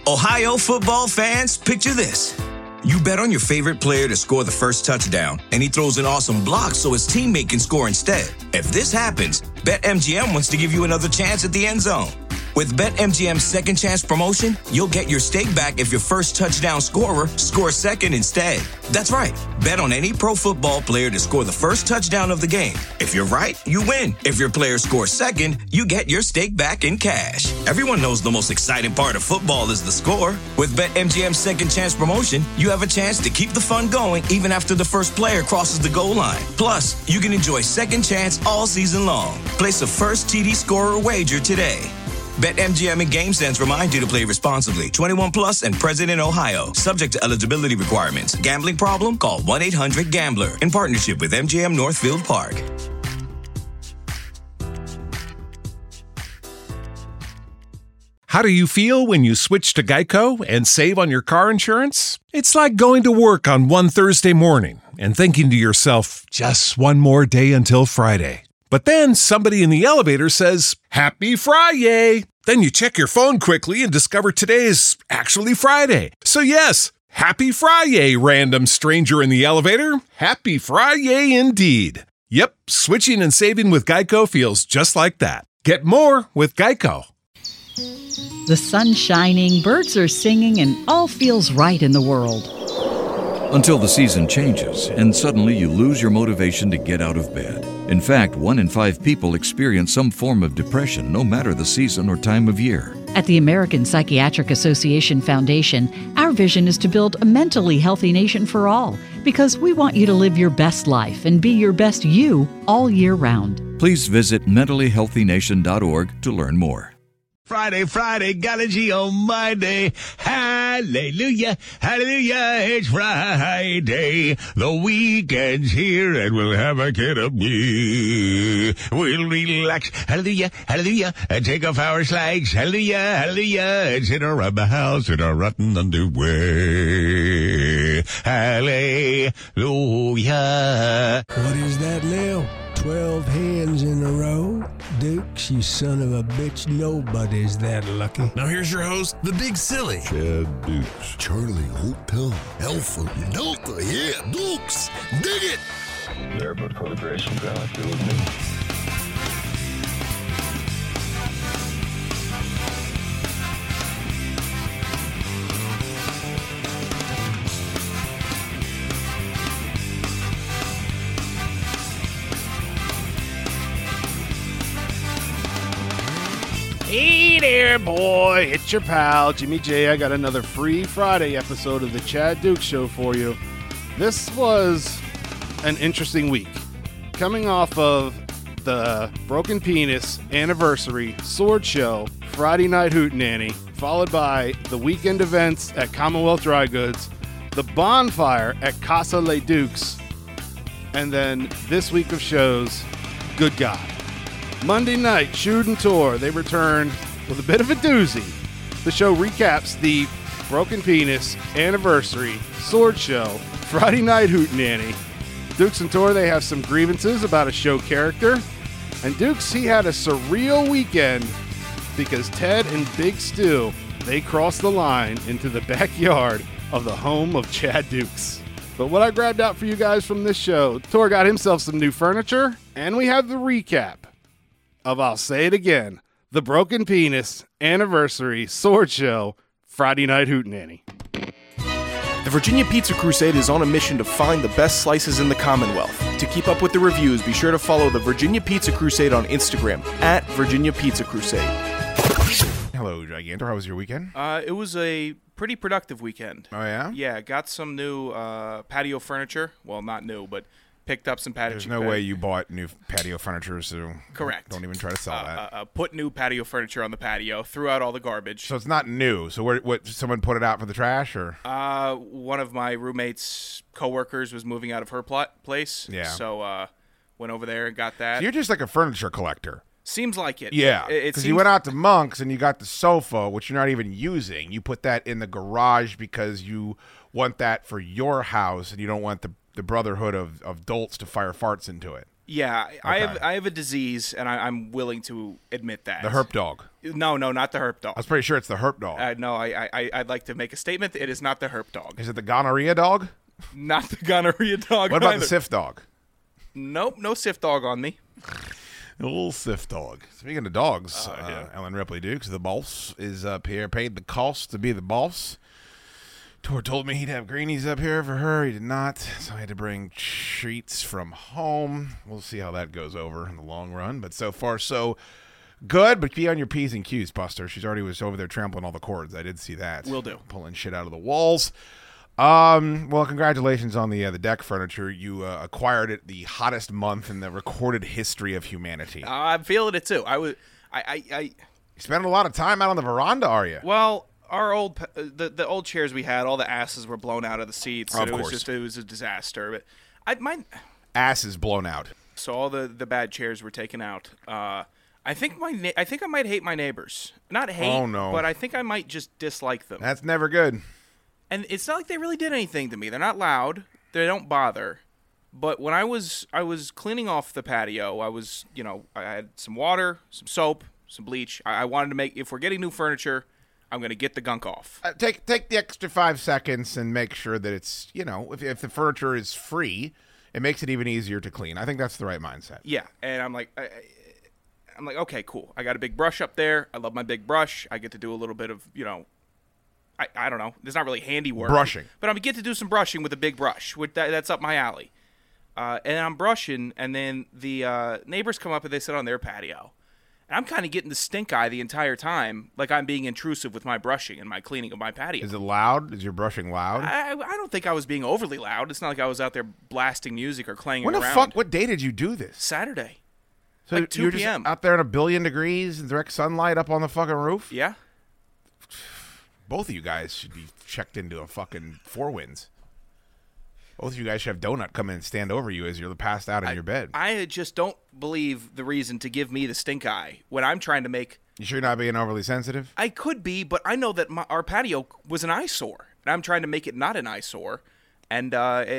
Ohio football fans, picture this. You bet on your favorite player to score the first touchdown, and he throws an awesome block so his teammate can score instead. If this happens, BetMGM wants to give you another chance at the end zone. With BetMGM's second chance promotion, you'll get your stake back if your first touchdown scorer scores second instead. That's right. Bet on any pro football player to score the first touchdown of the game. If you're right, you win. If your player scores second, you get your stake back in cash. Everyone knows the most exciting part of football is the score. With BetMGM's second chance promotion, you have a chance to keep the fun going even after the first player crosses the goal line. Plus, you can enjoy second chance all season long. Place a first TD scorer wager today. BetMGM and GameSense remind you to play responsibly. 21 plus and present in Ohio. Subject to eligibility requirements. Gambling problem? Call 1-800-GAMBLER. In partnership with MGM Northfield Park. How do you feel when you switch to Geico and save on your car insurance? It's like going to work on one Thursday morning and thinking to yourself, just one more day until Friday. But then somebody in the elevator says, Happy Friday! Then you check your phone quickly and discover today is actually Friday. So yes, Happy Friday, random stranger in the elevator. Happy Friday indeed. Yep, switching and saving with Geico feels just like that. Get more with Geico. The sun's shining, birds are singing, and all feels right in the world. Until the season changes, and suddenly you lose your motivation to get out of bed. In fact, 1 in 5 people experience some form of depression, no matter the season or time of year. At the American Psychiatric Association Foundation, our vision is to build a mentally healthy nation for all, because we want you to live your best life and be your best you all year round. Please visit mentallyhealthynation.org to learn more. Friday, got a G on my day. Hallelujah, hallelujah, it's Friday. The weekend's here and we'll have a get up. We'll relax, hallelujah, hallelujah, and take off our slacks, hallelujah, hallelujah, and sit around the house in our rotten underwear. Hallelujah. What is that now? 12 hands in a row? Dukes, you son of a bitch, nobody's that lucky. Now here's your host, the Big Silly. Chad Dukes. Charlie Hotel Alpha Delta, yeah, Dukes, dig it! There, but for the grace of God, be with me. Hey there, boy. It's your pal, Jimmy J. I got another free Friday episode of the Chad Dukes Show for you. This was an interesting week. Coming off of the Broken Penis Anniversary Sword Show, Friday Night Hootenanny, followed by the weekend events at Commonwealth Dry Goods, the bonfire at Casa Le Dukes, and then this week of shows, good God. Monday night, Shoot and Tour, they return with a bit of a doozy. The show recaps the Broken Penis Anniversary Sword Show, Friday Night Hootenanny. Dukes and Tour, they have some grievances about a show character. And Dukes, he had a surreal weekend because Ted and Big Stu, they crossed the line into the backyard of the home of Chad Dukes. But what I grabbed out for you guys from this show, Tour got himself some new furniture, and we have the recap of, I'll say it again, the Broken Penis Anniversary Sword Show, Friday Night Hootenanny. The Virginia Pizza Crusade is on a mission to find the best slices in the Commonwealth. To keep up with the reviews, be sure to follow the Virginia Pizza Crusade on Instagram, at Virginia Pizza Crusade. Hello, Gigantor. How was your weekend? It was a pretty productive weekend. Oh, yeah? Yeah, got some new patio furniture. Well, not new, but picked up some patio. There's no way you bought new patio furniture, so correct. Don't even try to sell that. Put new patio furniture on the patio. Threw out all the garbage. So it's not new. So what? Someone put it out for the trash, or? One of my roommate's coworkers was moving out of her place. Yeah. So went over there and got that. So you're just like a furniture collector. Seems like it. Yeah. Because you went out to Monk's and you got the sofa, which you're not even using. You put that in the garage because you want that for your house, and you don't want the brotherhood of dolts to fire farts into it. Yeah, Okay. I have a disease, and I'm willing to admit that. The herp dog. No, not the herp dog. I was pretty sure it's the herp dog. No, I'd like to make a statement. It is not the herp dog. Is it the gonorrhea dog? Not the gonorrhea dog. What about either. the syph dog? Nope, no syph dog on me. A little syph dog. Speaking of dogs, Ellen Ripley Dukes, the boss, is up here, paid the cost to be the boss. Tor told me he'd have greenies up here for her. He did not, so I had to bring treats from home. We'll see how that goes over in the long run, but so far so good. But be on your P's and Q's, Buster. She's already was over there trampling all the cords. I did see that. Will do. Pulling shit out of the walls. Well, congratulations on the deck furniture. You acquired it the hottest month in the recorded history of humanity. I'm feeling it too. You spending a lot of time out on the veranda, are you? Well, our old the old chairs we had, all the asses were blown out of the seats. Of And course. it was a disaster. But my ass is blown out. So all the bad chairs were taken out. I think I might hate my neighbors. Not hate, Oh, no. but I think I might just dislike them. That's never good. And it's not like they really did anything to me. They're not loud. They don't bother. But when I was cleaning off the patio, I had some water, some soap, some bleach. I wanted to if we're getting new furniture, I'm going to get the gunk off. Take the extra 5 seconds and make sure that it's, if the furniture is free, it makes it even easier to clean. I think that's the right mindset. Yeah, and I'm like, okay, cool. I got a big brush up there. I love my big brush. I get to do a little bit of, I don't know. It's not really handiwork. Brushing. But I get to do some brushing with a big brush. That's up my alley. And I'm brushing, and then the neighbors come up and they sit on their patio. And I'm kind of getting the stink eye the entire time, like I'm being intrusive with my brushing and my cleaning of my patio. Is it loud? Is your brushing loud? I don't think I was being overly loud. It's not like I was out there blasting music or clanging around. What day did you do this? Saturday. So like 2 you're p.m. just out there in 1,000,000,000 degrees in direct sunlight up on the fucking roof? Yeah. Both of you guys should be checked into a fucking 4 Winds. Both of you guys should have Donut come in and stand over you as you're passed out in your bed. I just don't believe the reason to give me the stink eye when I'm trying to make... You sure you're not being overly sensitive? I could be, but I know that our patio was an eyesore, and I'm trying to make it not an eyesore. And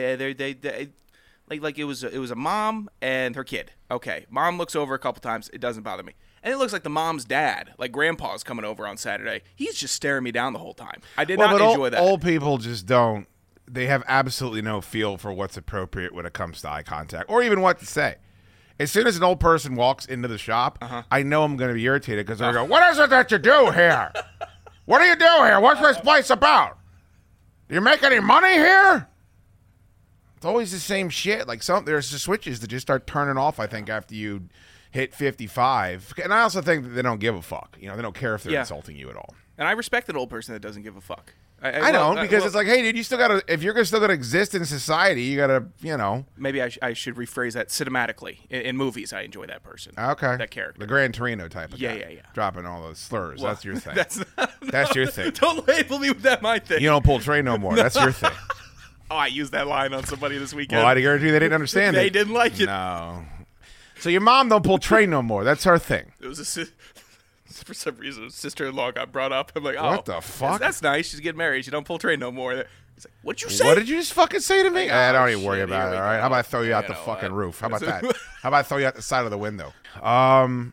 it was a mom and her kid. Okay, mom looks over a couple times. It doesn't bother me. And it looks like the mom's dad, like grandpa's coming over on Saturday. He's just staring me down the whole time. I did not enjoy that. Old people just don't. They have absolutely no feel for what's appropriate when it comes to eye contact or even what to say. As soon as an old person walks into the shop, I know I'm going to be irritated because they're going, "What is it that you do here? What do you do here? What's this place about? Do you make any money here?" It's always the same shit. Like there's the switches that just start turning off, I think, after you hit 55. And I also think that they don't give a fuck. They don't care if they're insulting you at all. And I respect an old person that doesn't give a fuck. I don't, because it's like, hey, dude, you still got to, if you're still going to exist in society, you got to, Maybe I should rephrase that cinematically. In movies, I enjoy that person. Okay. That character. The Gran Torino type of guy. Yeah. Dropping all those slurs. Well, that's your thing. That's your thing. Don't label me with that, my thing. You don't pull train no more. That's your thing. Oh, I used that line on somebody this weekend. Well, I guarantee they didn't understand it. They didn't like it. No. So your mom don't pull train no more. That's her thing. It was for some reason, a sister-in-law got brought up. I'm like, oh. What the fuck? That's nice. She's getting married. She don't pull train no more. He's like, what'd you say? What did you just fucking say to me? Like, don't even worry about it, all right? How about I throw you out the fucking roof? How about that? How about I throw you out the side of the window? I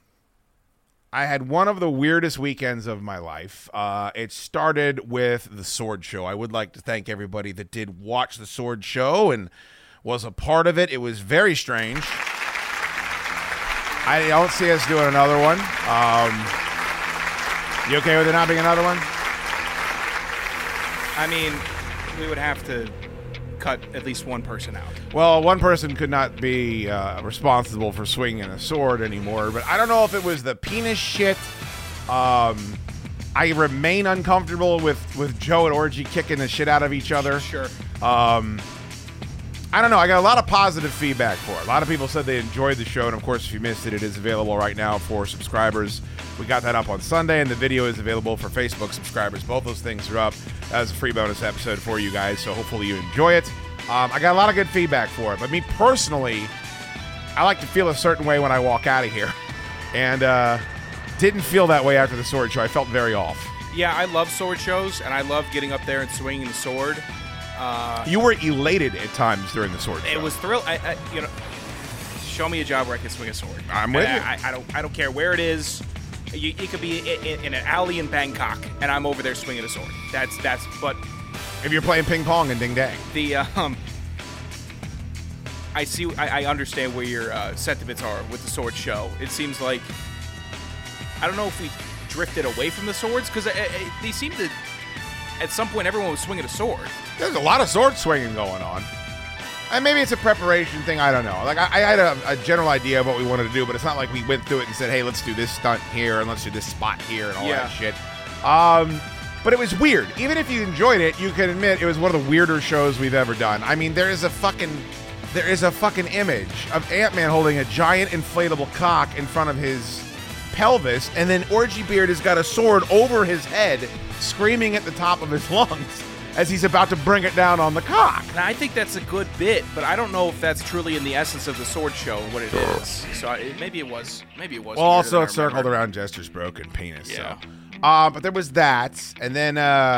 had one of the weirdest weekends of my life. It started with the Sword Show. I would like to thank everybody that did watch the Sword Show and was a part of it. It was very strange. I don't see us doing another one. You okay with it not being another one? I mean, we would have to cut at least one person out. Well, one person could not be responsible for swinging a sword anymore, but I don't know if it was the penis shit. I remain uncomfortable with Joe and Orgy kicking the shit out of each other. Sure. I don't know. I got a lot of positive feedback for it. A lot of people said they enjoyed the show, and of course, if you missed it, it is available right now for subscribers. We got that up on Sunday, and the video is available for Facebook subscribers. Both those things are up as a free bonus episode for you guys, so hopefully you enjoy it. I got a lot of good feedback for it, but me personally, I like to feel a certain way when I walk out of here, and didn't feel that way after the Sword Show. I felt very off. Yeah, I love sword shows, and I love getting up there and swinging the sword. You were elated at times during the Sword Show. It was thrill. Show me a job where I can swing a sword. I'm with you. I don't care where it is. It could be in an alley in Bangkok, and I'm over there swinging a sword. That's. But if you're playing ping pong and ding dang, I understand where your sentiments are with the sword show. It seems like I don't know if we drifted away from the swords because they seem to. At some point, everyone was swinging a sword. There's a lot of sword swinging going on. And maybe it's a preparation thing. I don't know. Like I had a general idea of what we wanted to do, but it's not like we went through it and said, "Hey, let's do this stunt here and let's do this spot here and all that shit." But it was weird. Even if you enjoyed it, you can admit it was one of the weirder shows we've ever done. I mean, there is a fucking image of Ant-Man holding a giant inflatable cock in front of his pelvis, and then Orgy Beard has got a sword over his head, screaming at the top of his lungs as he's about to bring it down on the cock. Now, I think that's a good bit, but I don't know if that's truly in the essence of the sword show what it is. So maybe it was. Well, also it circled around Jester's broken penis. Yeah. So. But there was that, and then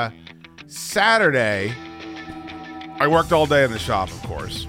Saturday, I worked all day in the shop, of course.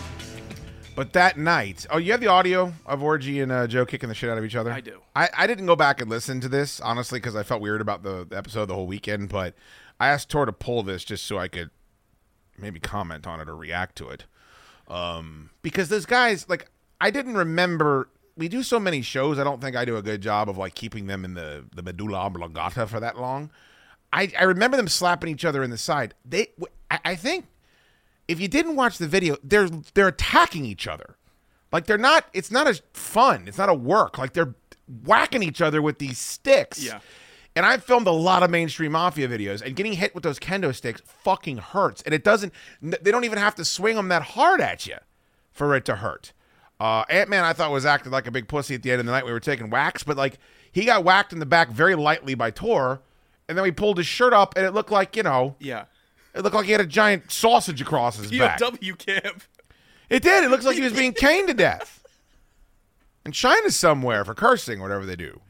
But that night, you have the audio of Orgy and Joe kicking the shit out of each other? I do. I didn't go back and listen to this, honestly, because I felt weird about the episode the whole weekend, but I asked Tor to pull this just so I could maybe comment on it or react to it. Because those guys, like, I didn't remember, we do so many shows, I don't think I do a good job of, like, keeping them in the medulla oblongata for that long. I remember them slapping each other in the side. I think, if you didn't watch the video, they're attacking each other. Like, it's not as fun. It's not a work. Like, they're whacking each other with these sticks. Yeah. And I've filmed a lot of mainstream Mafia videos, and getting hit with those kendo sticks fucking hurts. And they don't even have to swing them that hard at you for it to hurt. Ant-Man, I thought, was acting like a big pussy at the end of the night. We were taking whacks, but, like, he got whacked in the back very lightly by Tor, and then he pulled his shirt up, and it looked like, Yeah. It looked like he had a giant sausage across his back. POW camp. It did. It looks like he was being caned to death. In China somewhere for cursing or whatever they do.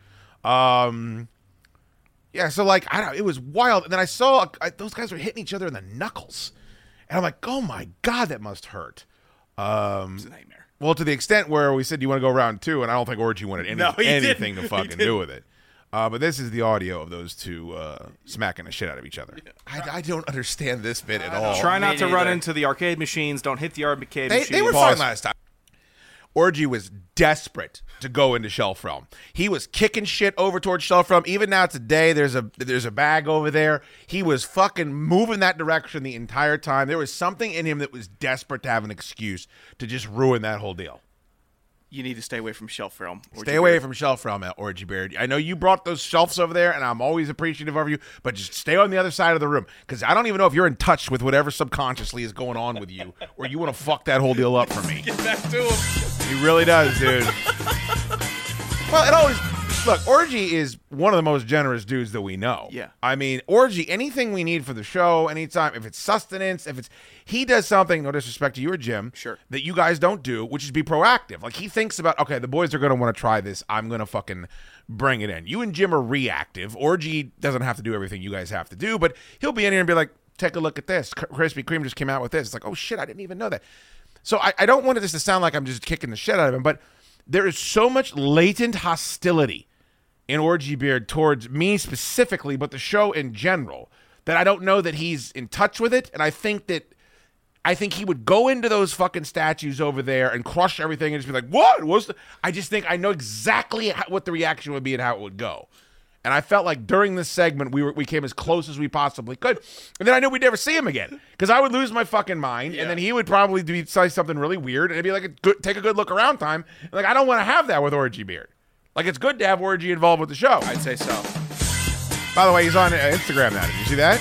Yeah, so, like, I don't know. It was wild. And then I saw those guys were hitting each other in the knuckles. And I'm like, oh, my God, that must hurt. It's a nightmare. Well, to the extent where we said, you want to go round two, and I don't think Orgy wanted anything to fucking do with it. But this is the audio of those two smacking the shit out of each other. I don't understand this bit at all. Try not to run into the arcade machines. Don't hit the arcade machines. They were fine last time. Orgy was desperate to go into Shelf Realm. He was kicking shit over towards Shelf Realm. Even now today, there's a bag over there. He was fucking moving that direction the entire time. There was something in him that was desperate to have an excuse to just ruin that whole deal. You need to stay away from Shelf Realm. Stay away from Shelf Realm, Orgy Beard. I know you brought those shelves over there, and I'm always appreciative of you, but just stay on the other side of the room, because I don't even know if you're in touch with whatever subconsciously is going on with you, or you want to fuck that whole deal up for me. Get back to him. He really does, dude. Well, it always... Look, Orgy is one of the most generous dudes that we know. Yeah. I mean, Orgy, anything we need for the show, anytime, if it's sustenance, he does something, no disrespect to you or Jim, sure, that you guys don't do, which is be proactive. Like, he thinks about, okay, the boys are going to want to try this. I'm going to fucking bring it in. You and Jim are reactive. Orgy doesn't have to do everything you guys have to do, but he'll be in here and be like, take a look at this. Krispy Kreme just came out with this. It's like, oh, shit, I didn't even know that. So I don't want this to sound like I'm just kicking the shit out of him, but there is so much latent hostility in Orgy Beard towards me specifically, but the show in general, that I don't know that he's in touch with it. And I think he would go into those fucking statues over there and crush everything and just be like, what? I just think I know exactly what the reaction would be and how it would go. And I felt like during this segment, we came as close as we possibly could. And then I knew we'd never see him again, because I would lose my fucking mind. Yeah. And then he would probably say something really weird. And it'd be like take a good look around time. And like, I don't want to have that with Orgy Beard. Like, it's good to have Orgy involved with the show. I'd say so. By the way, he's on Instagram now. Did you see that?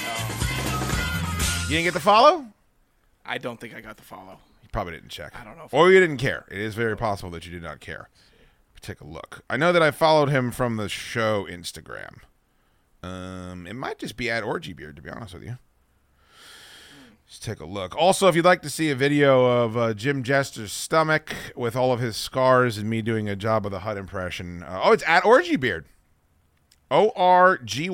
You didn't get the follow? I don't think I got the follow. You probably didn't check. I don't know. Or you didn't care. It is very possible that you did not care. Take a look. I know that I followed him from the show Instagram. It might just be at Orgy Beard, to be honest with you. Let's take a look. Also, if you'd like to see a video of Jim Jester's stomach with all of his scars and me doing a job of the HUD impression, it's at Orgy Beard.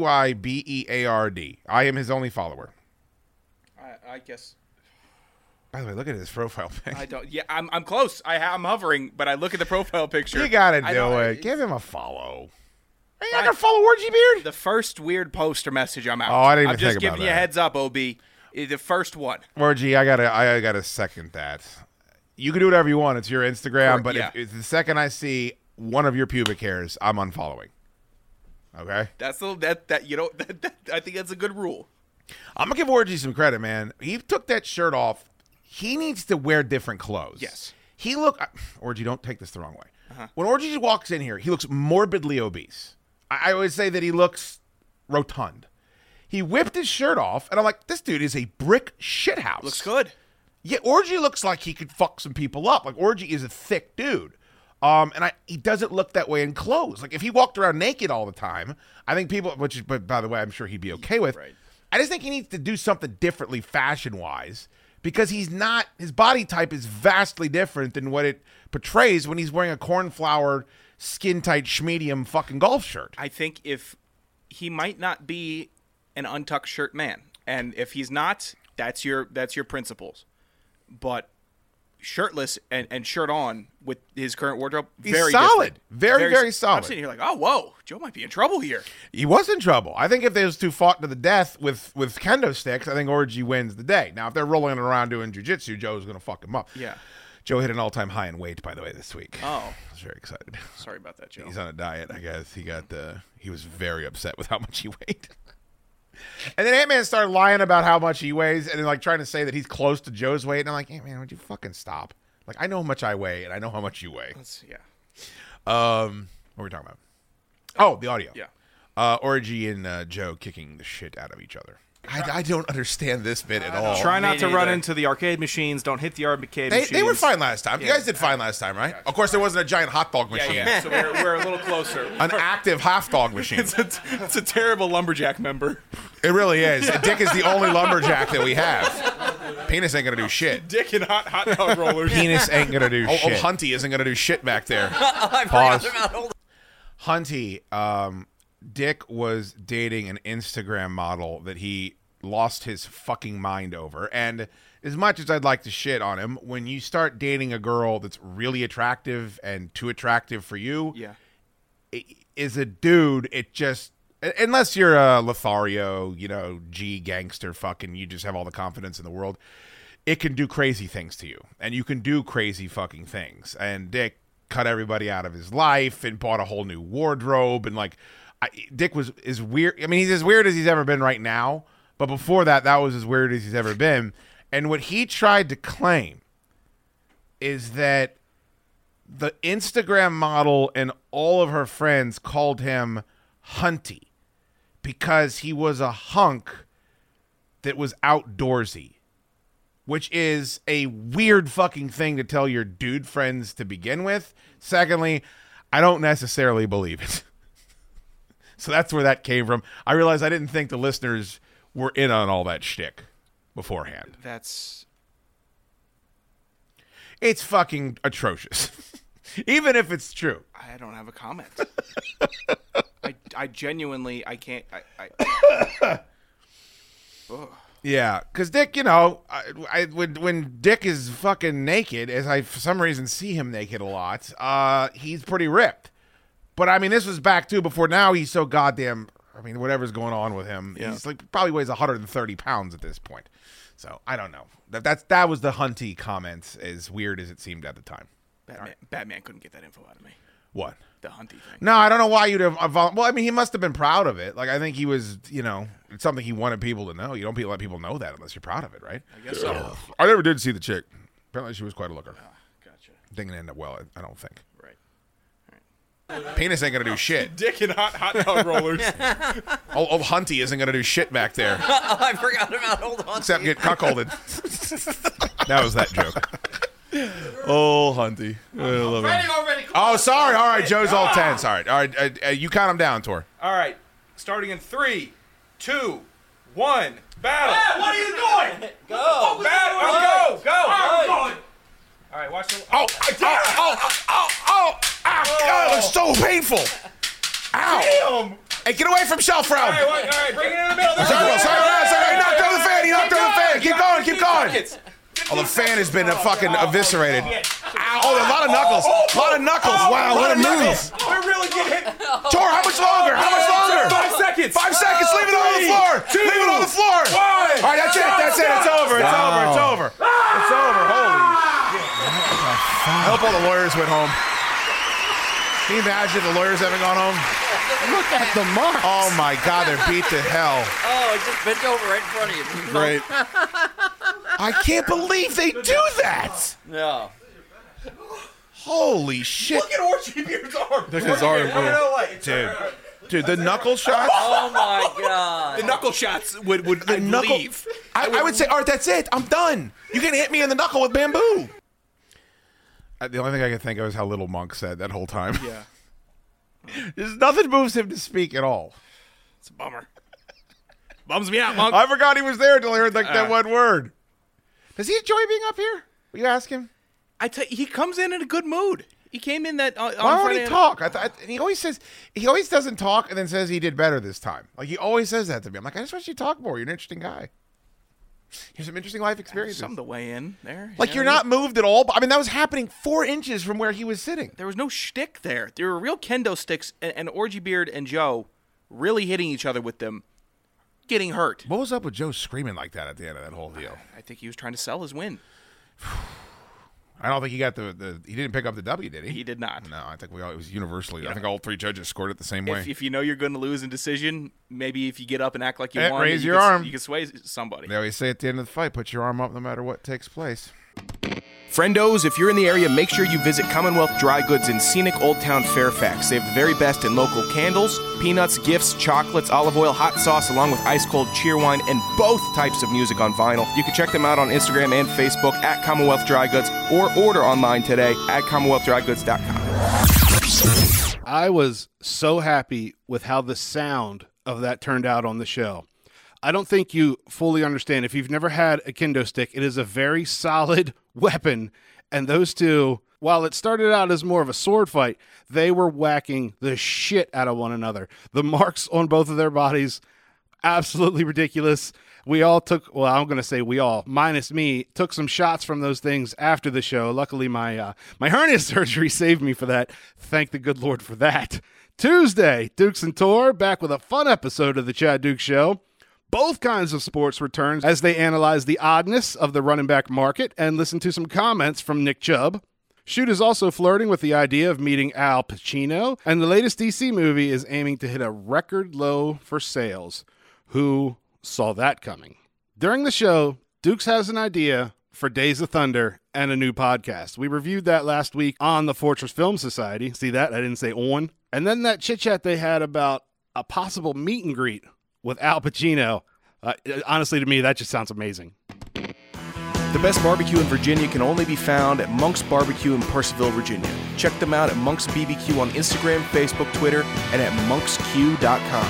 ORGYBEARD. I am his only follower. I guess. By the way, look at his profile pic. I don't. Yeah, I'm close. I'm hovering, but I look at the profile picture. You gotta do it. Give him a follow. Are you not gonna follow Orgy Beard? The first weird post or message, I'm out. Oh, I didn't even I'm just think about giving you a that. heads up, OB. The first one. Orgy, I gotta second that. You can do whatever you want. It's your Instagram, but if the second I see one of your pubic hairs, I'm unfollowing. Okay. That's that I think that's a good rule. I'm gonna give Orgy some credit, man. He took that shirt off. He needs to wear different clothes. Yes. Orgy, don't take this the wrong way. When Orgy walks in here, he looks morbidly obese. I always say that he looks rotund. He whipped his shirt off, and I'm like, this dude is a brick shithouse. Looks good. Yeah, Orgy looks like he could fuck some people up. Like, Orgy is a thick dude. He doesn't look that way in clothes. Like, if he walked around naked all the time, I think people, but by the way, I'm sure he'd be okay with. Right. I just think he needs to do something differently fashion-wise, because his body type is vastly different than what it portrays when he's wearing a cornflower, skin-tight, schmedium fucking golf shirt. I think if he might not be an untucked shirt man, and if he's not, that's your principles. But shirtless and shirt on with his current wardrobe, very solid. different. Very solid. I'm sitting here like, oh, whoa, Joe might be in trouble here. He was in trouble. I think if those two fought to the death with kendo sticks, I think Orgy wins the day. Now, if they're rolling around doing jiu-jitsu, Joe's going to fuck him up. Yeah. Joe hit an all-time high in weight, by the way, this week. Oh. I was very excited. Sorry about that, Joe. He's on a diet, I guess. He was very upset with how much he weighed. And then Ant-Man started lying about how much he weighs and then like trying to say that he's close to Joe's weight. And I'm like, Ant-Man, would you fucking stop? Like, I know how much I weigh and I know how much you weigh. Yeah. What were we talking about? Oh, the audio. Yeah. Orgy and Joe kicking the shit out of each other. I don't understand this bit at all. Try not to run into the arcade machines. Don't hit the arcade machines. They were fine last time. You guys did fine last time, right? Of course, there wasn't a giant hot dog machine. Yeah. So we're a little closer. An active hot dog machine. It's a terrible lumberjack member. It really is. Dick is the only lumberjack that we have. Penis ain't gonna do shit. Dick and hot dog rollers. Penis ain't gonna do shit. Old Hunty isn't gonna do shit back there. Pause. Hunty, Dick was dating an Instagram model that he lost his fucking mind over. And as much as I'd like to shit on him, when you start dating a girl that's really attractive and too attractive for you, is a dude, it just, unless you're a Lothario, G gangster fucking, you just have all the confidence in the world, it can do crazy things to you. And you can do crazy fucking things. And Dick cut everybody out of his life and bought a whole new wardrobe. And Dick was as weird. I mean, he's as weird as he's ever been right now. But before that was as weird as he's ever been. And what he tried to claim is that the Instagram model and all of her friends called him Hunty because he was a hunk that was outdoorsy, which is a weird fucking thing to tell your dude friends to begin with. Secondly, I don't necessarily believe it. So that's where that came from. I realized I didn't think the listeners were in on all that shtick beforehand. It's fucking atrocious. Even if it's true. I don't have a comment. I genuinely, I can't. Yeah, because Dick, when Dick is fucking naked, as I for some reason see him naked a lot, he's pretty ripped. But I mean, this was back too before now. He's so goddamn. I mean, whatever's going on with him, he's like probably weighs 130 pounds at this point. So I don't know. That was the Hunty comments, as weird as it seemed at the time. Batman couldn't get that info out of me. What? The Hunty thing. No, I don't know why you'd have. Well, I mean, he must have been proud of it. Like, I think he was, it's something he wanted people to know. You don't let people know that unless you're proud of it, right? I guess so. I never did see the chick. Apparently, she was quite a looker. Gotcha. Didn't end up well, I don't think. Right. Penis ain't gonna do shit. Dick and hot dog rollers. Old Hunty isn't gonna do shit back there. I forgot about old Hunty. Except get cuckolded. That was that joke. Oh, Hunty. I love it. Oh, sorry. All right, Joe's all 10. Sorry. All right, you count him down, Tor. All right, starting in 3, 2, 1, battle. Hey, what are you doing? Go. Battle. Go. All right, I'm going. All right, watch the. God, it looks so painful. Ow. Damn. Hey, get away from Shelf Round. All right, bring it in the middle. Sorry. He knocked over the fan. Keep going. Finish Oh, the fan has been fucking eviscerated. Oh, a lot of knuckles. A lot of knuckles. Wow, what a move. We're really getting hit. Tor, how much longer? How much longer? 5 seconds. 5 seconds. Leave it on the floor. Leave it on the floor. All right, that's it. That's it. It's over. It's over. It's over. It's over. Holy shit. I hope all the lawyers went home. Can you imagine the lawyers having gone home? Look at the marks. Oh, my God. They're beat to hell. Oh, it just bent over right in front of you. Great. I can't believe they do that. No. Holy shit. Look at Orchie Beard's arm. Look at his arm. Dude, the knuckle shots. Oh, my God. The knuckle shots would leave. I would say, Art, that's it. I'm done. You can hit me in the knuckle with bamboo. The only thing I can think of is how Little Monk said that whole time. Yeah. There's nothing moves him to speak at all. It's a bummer. Bums me out, Monk. I forgot he was there until I heard that one word. Does he enjoy being up here? Will you ask him? I tell you, he comes in a good mood. He came in that on Why Friday. would he talk? He always says he always doesn't talk and then says he did better this time. Like he always says that to me. I'm like, I just want you to talk more. You're an interesting guy. Here's some interesting life experiences. Something to weigh in there. Like you're not moved at all. I mean, that was happening 4 inches from where he was sitting. There was no shtick there. There were real kendo sticks, and Orgy Beard and Joe really hitting each other with them, getting hurt. What was up with Joe screaming like that at the end of that whole deal? I think he was trying to sell his win. I don't think he got he didn't pick up the W, did he? He did not. No, I think it was universally. I think all 3 judges scored it the same way. If you know you're going to lose in decision, maybe if you get up and act like you won, raise your arm. You can sway somebody. They always say at the end of the fight, put your arm up no matter what takes place. Friendos, if you're in the area, make sure you visit Commonwealth Dry Goods in scenic Old Town Fairfax. They have the very best in local candles, peanuts, gifts, chocolates, olive oil, hot sauce, along with ice-cold cheer wine and both types of music on vinyl. You can check them out on Instagram and Facebook at Commonwealth Dry Goods or order online today at CommonwealthDryGoods.com. I was so happy with how the sound of that turned out on the show. I don't think you fully understand. If you've never had a kendo stick, it is a very solid weapon. And those two, while it started out as more of a sword fight, they were whacking the shit out of one another. The marks on both of their bodies, absolutely ridiculous. We all took, well, I'm going to say we all, minus me, took some shots from those things after the show. Luckily, my hernia surgery saved me for that. Thank the good Lord for that. Tuesday, Dukes and Tor, back with a fun episode of the Chad Dukes Show. Both kinds of sports returns as they analyze the oddness of the running back market and listen to some comments from Nick Chubb. Shoot is also flirting with the idea of meeting Al Pacino, and the latest DC movie is aiming to hit a record low for sales. Who saw that coming? During the show, Dukes has an idea for Days of Thunder and a new podcast. We reviewed that last week on the Fortress Film Society. See that? I didn't say on. And then that chit-chat they had about a possible meet and greet with Al Pacino. Honestly, to me, that just sounds amazing. The best barbecue in Virginia can only be found at Monk's Barbecue in Purcellville, Virginia. Check them out at Monk's BBQ on Instagram, Facebook, Twitter, and at monksq.com.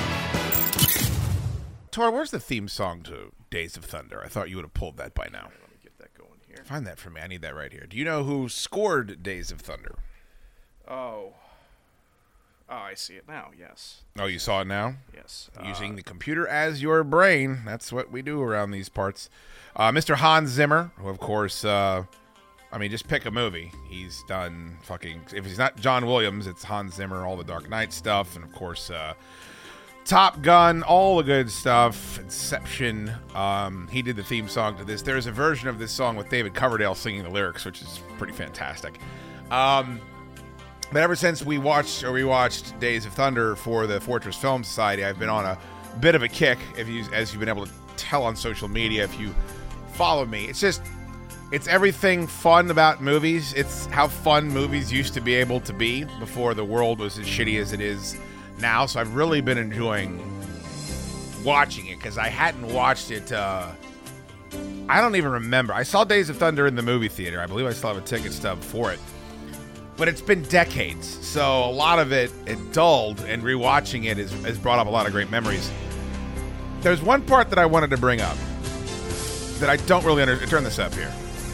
Tor, where's the theme song to Days of Thunder? I thought you would have pulled that by now. Let me get that going here. Find that for me. I need that right here. Do you know who scored Days of Thunder? Oh, I see it now, yes. Oh, you saw it now? Yes. Using the computer as your brain. That's what we do around these parts. Mr. Hans Zimmer, who, of course, just pick a movie. He's done if he's not John Williams, it's Hans Zimmer, all the Dark Knight stuff, and, of course, Top Gun, all the good stuff, Inception. He did the theme song to this. There's a version of this song with David Coverdale singing the lyrics, which is pretty fantastic. But ever since we rewatched Days of Thunder for the Fortress Film Society, I've been on a bit of a kick, as you've been able to tell on social media if you follow me. It's everything fun about movies. It's how fun movies used to be able to be before the world was as shitty as it is now. So I've really been enjoying watching it because I hadn't watched it. I don't even remember. I saw Days of Thunder in the movie theater. I believe I still have a ticket stub for it. But it's been decades, so a lot of it dulled, and rewatching it has brought up a lot of great memories. There's one part that I wanted to bring up that I don't really understand. Turn this up here.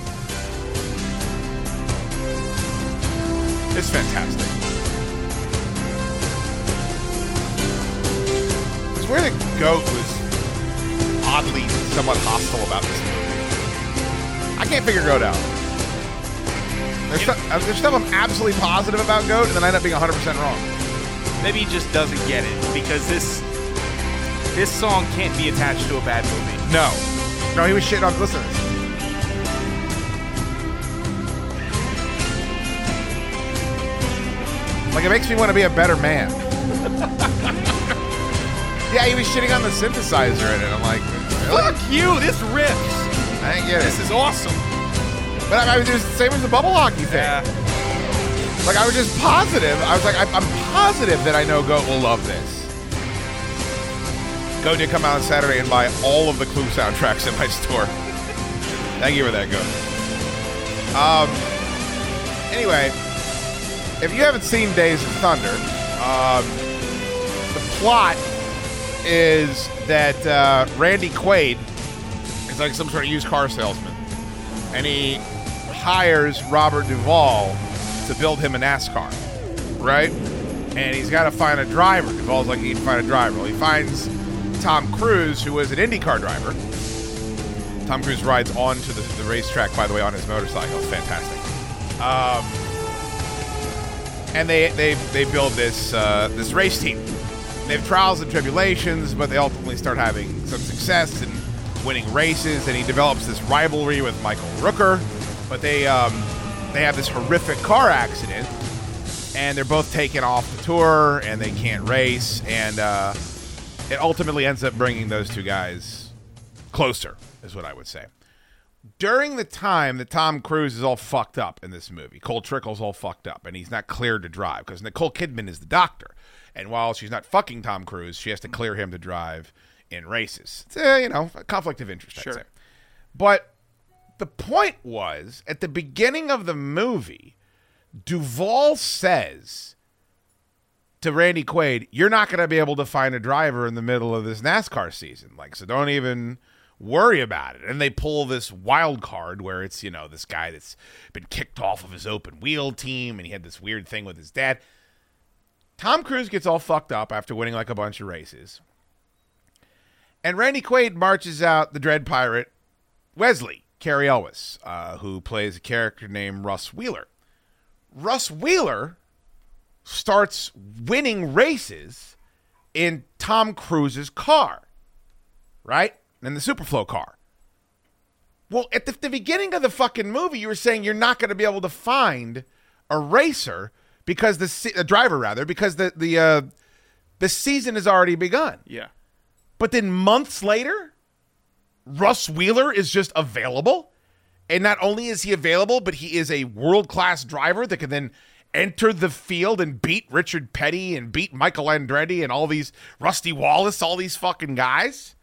It's fantastic. It's where the goat was oddly somewhat hostile about this movie. I can't figure Goat out. There's stuff I'm absolutely positive about Goat, and then I end up being 100% wrong. Maybe he just doesn't get it because this song can't be attached to a bad movie. No, he was shitting on. Listen to this. Like, it makes me want to be a better man. Yeah, he was shitting on the synthesizer in it. I'm like, really? Fuck you, this rips. I didn't get it. This is awesome. But I mean, it was the same as the bubble hockey thing. Yeah. Like, I was just positive. I was like, I'm positive that I know Goat will love this. Goat did come out on Saturday and buy all of the Clue soundtracks in my store. Thank you for that, Goat. Anyway, if you haven't seen Days of Thunder, the plot is that Randy Quaid is like some sort of used car salesman, and he hires Robert Duvall to build him a NASCAR, right? And he's got to find a driver. Duvall's like, he can find a driver. Well, he finds Tom Cruise, who is an IndyCar driver. Tom Cruise rides onto the racetrack, by the way, on his motorcycle. It's fantastic. And they build this race team. They have trials and tribulations, but they ultimately start having some success and winning races. And he develops this rivalry with Michael Rooker. But they have this horrific car accident, and they're both taken off the tour, and they can't race. And it ultimately ends up bringing those two guys closer, is what I would say. During the time that Tom Cruise is all fucked up in this movie, Cole Trickle's all fucked up, and he's not cleared to drive because Nicole Kidman is the doctor. And while she's not fucking Tom Cruise, she has to clear him to drive in races. It's a conflict of interest, I'd say. But the point was, at the beginning of the movie, Duvall says to Randy Quaid, you're not going to be able to find a driver in the middle of this NASCAR season. Like, so don't even worry about it. And they pull this wild card where it's, this guy that's been kicked off of his open wheel team, and he had this weird thing with his dad. Tom Cruise gets all fucked up after winning like a bunch of races. And Randy Quaid marches out the Dread Pirate, Wesley, Cary Elwes, who plays a character named Russ Wheeler. Russ Wheeler starts winning races in Tom Cruise's car, right? In the Superflow car. Well, at the beginning of the fucking movie, you were saying you're not going to be able to find a racer because a driver rather, because the season has already begun. Yeah. But then months later, Russ Wheeler is just available. And not only is he available, but he is a world-class driver that can then enter the field and beat Richard Petty and beat Michael Andretti and all these Rusty Wallace, all these fucking guys.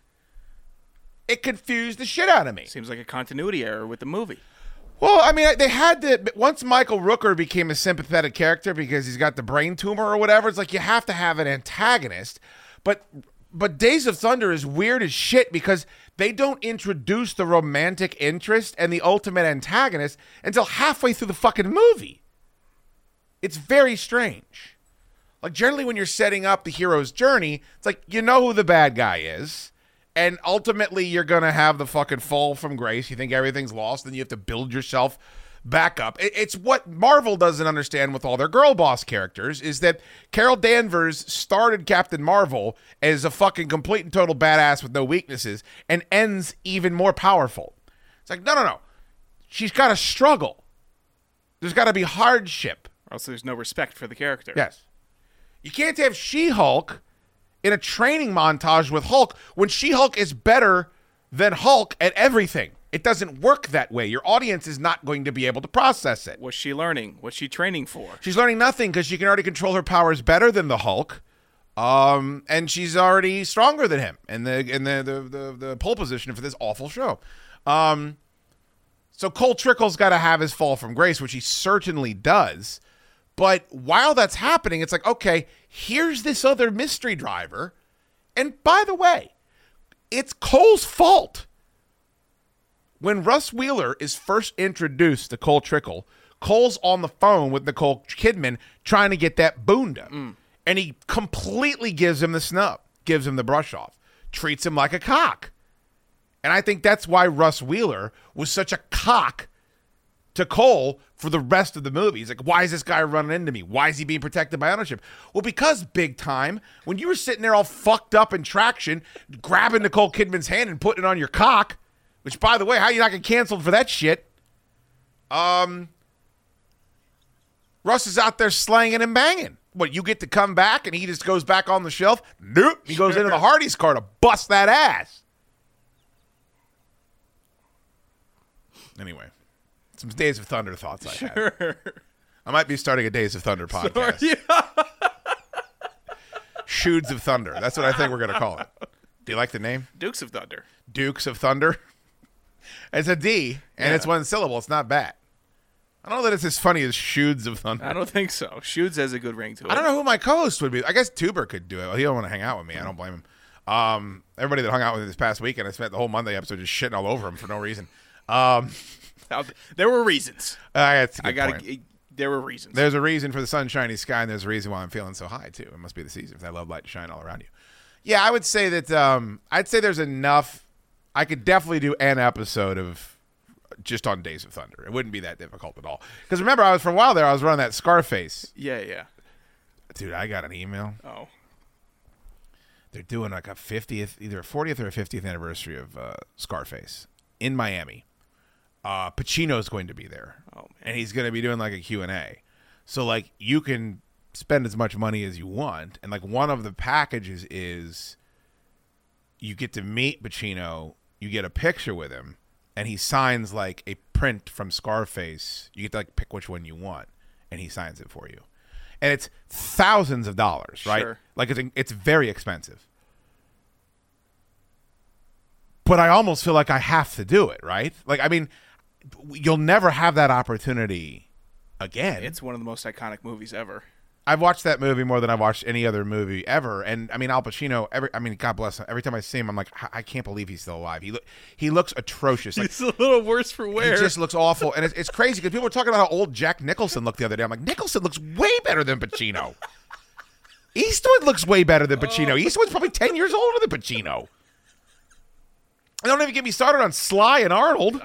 It confused the shit out of me. Seems like a continuity error with the movie. Well, I mean, they had to, once Michael Rooker became a sympathetic character because he's got the brain tumor or whatever, it's like you have to have an antagonist. But Days of Thunder is weird as shit because they don't introduce the romantic interest and the ultimate antagonist until halfway through the fucking movie. It's very strange. Like, generally when you're setting up the hero's journey, it's like, you know who the bad guy is. And ultimately, you're going to have the fucking fall from grace. You think everything's lost, then you have to build yourself back up. It's what Marvel doesn't understand with all their girl boss characters is that Carol Danvers started Captain Marvel as a fucking complete and total badass with no weaknesses and ends even more powerful. It's like, no. She's got to struggle. There's got to be hardship. Or else there's no respect for the character. Yes. You can't have She-Hulk in a training montage with Hulk when She-Hulk is better than Hulk at everything. It doesn't work that way. Your audience is not going to be able to process it. What's she learning? What's she training for? She's learning nothing because she can already control her powers better than the Hulk. And she's already stronger than him in the pole position for this awful show. So Cole Trickle's got to have his fall from grace, which he certainly does. But while that's happening, it's like, okay, here's this other mystery driver. And by the way, it's Cole's fault. When Russ Wheeler is first introduced to Cole Trickle, Cole's on the phone with Nicole Kidman trying to get that boonda. And he completely gives him the snub, gives him the brush off, treats him like a cock. And I think that's why Russ Wheeler was such a cock to Cole for the rest of the movie. He's like, why is this guy running into me? Why is he being protected by ownership? Well, because big time, when you were sitting there all fucked up in traction, grabbing Nicole Kidman's hand and putting it on your cock, which, by the way, how you not get canceled for that shit? Russ is out there slanging and banging. What, you get to come back and he just goes back on the shelf? Nope. He goes into the Hardy's car to bust that ass. Anyway. Some Days of Thunder thoughts I had. I might be starting a Days of Thunder podcast. Shoods of Thunder. That's what I think we're going to call it. Do you like the name? Dukes of Thunder. Dukes of Thunder. It's a D, and it's one syllable. It's not bad. I don't know that it's as funny as Shoods of Thunder. I don't think so. Shoods has a good ring to it. I don't know who my co-host would be. I guess Tuber could do it. Well, he don't want to hang out with me. I don't blame him. Everybody that hung out with me this past weekend, I spent the whole Monday episode just shitting all over him for no reason. There were reasons. That's a good point. There were reasons. There's a reason for the sunshiny sky, and there's a reason why I'm feeling so high too. It must be the season for that love light to shine all around you. Yeah, I would say that. I'd say there's enough. I could definitely do an episode of just on Days of Thunder. It wouldn't be that difficult at all. Because remember, for a while there, I was running that Scarface. Yeah. Dude, I got an email. Oh. They're doing like a 50th, either a 40th or a 50th anniversary of Scarface in Miami. Pacino's going to be there. Oh, man. And he's going to be doing like a Q&A. So like you can spend as much money as you want. And like one of the packages is you get to meet Pacino, you get a picture with him, and he signs like a print from Scarface. You get to like pick which one you want, and he signs it for you. And it's thousands of dollars, right? Sure. Like it's very expensive. But I almost feel like I have to do it, right? Like, I mean, you'll never have that opportunity again. It's one of the most iconic movies ever. I've watched that movie more than I've watched any other movie ever. And, I mean, Al Pacino, God bless him. Every time I see him, I'm like, I can't believe he's still alive. He looks atrocious. Like, he's a little worse for wear. He just looks awful. And it's crazy because people were talking about how old Jack Nicholson looked the other day. I'm like, Nicholson looks way better than Pacino. Eastwood looks way better than Pacino. Eastwood's probably 10 years older than Pacino. Don't even get me started on Sly and Arnold.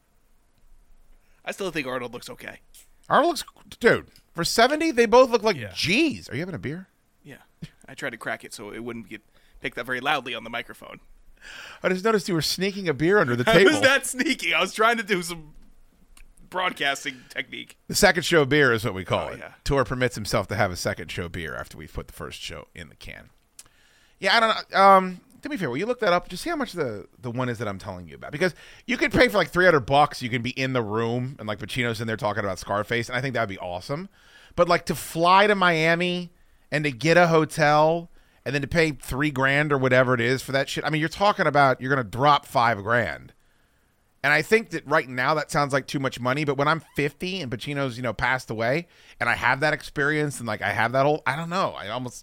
I still think Arnold looks okay. Arnold looks, dude, for 70, they both look like G's. Are you having a beer? Yeah. I tried to crack it so it wouldn't get picked up very loudly on the microphone. I just noticed you were sneaking a beer under the table. I was not sneaking. I was trying to do some broadcasting technique. The second show beer is what we call it. Yeah. Tor permits himself to have a second show beer after we've put the first show in the can. Yeah, I don't know. To be fair, will you look that up? Just see how much the one is that I'm telling you about. Because you could pay for like $300. You can be in the room and like Pacino's in there talking about Scarface, and I think that would be awesome. But like to fly to Miami and to get a hotel and then to pay $3,000 or whatever it is for that shit. I mean, you're talking about you're going to drop $5,000. And I think that right now that sounds like too much money. But when I'm 50 and Pacino's, passed away and I have that experience and like I have that whole, I don't know. I almost,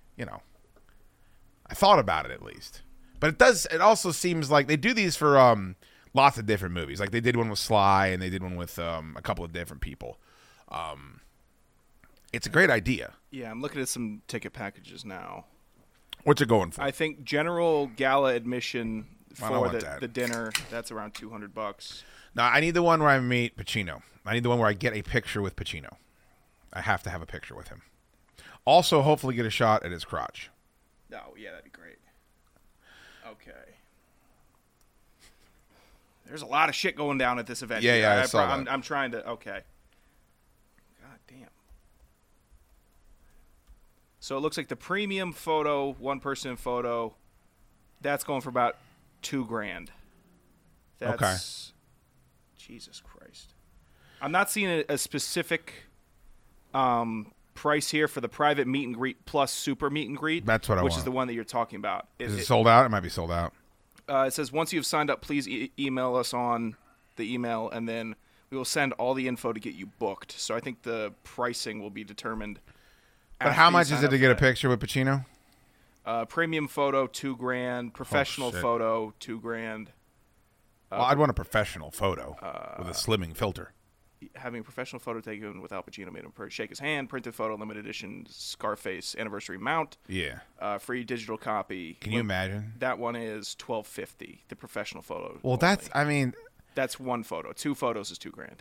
I thought about it at least. But it also seems like they do these for lots of different movies. Like they did one with Sly and they did one with a couple of different people. It's a great idea. Yeah, I'm looking at some ticket packages now. What's it going for? I think general gala admission for the dinner, that's around $200. No, I need the one where I meet Pacino. I need the one where I get a picture with Pacino. I have to have a picture with him. Also, hopefully get a shot at his crotch. Oh, yeah, that'd be great. Okay. There's a lot of shit going down at this event. Yeah, I saw that. I'm trying to, okay. God damn. So it looks like the premium photo, one-person photo, that's going for about $2,000. That's, okay. Jesus Christ. I'm not seeing a specific price here for the private meet and greet plus super meet and greet. That's what I want. Which is the one that you're talking about. Is it sold out? It might be sold out. It says, once you've signed up, please email us on the email, and then we will send all the info to get you booked. So I think the pricing will be determined. But how much is it to get a picture with Pacino? Premium photo, $2,000. Professional photo, $2,000. Well, I'd want a professional photo with a slimming filter. having a professional photo taken with Al Pacino made him shake his hand. Printed photo, limited edition Scarface anniversary mount. Yeah. Free digital copy. Can you imagine? That one is $1,250. The professional photo. Well, only. That's one photo. 2 photos is $2,000.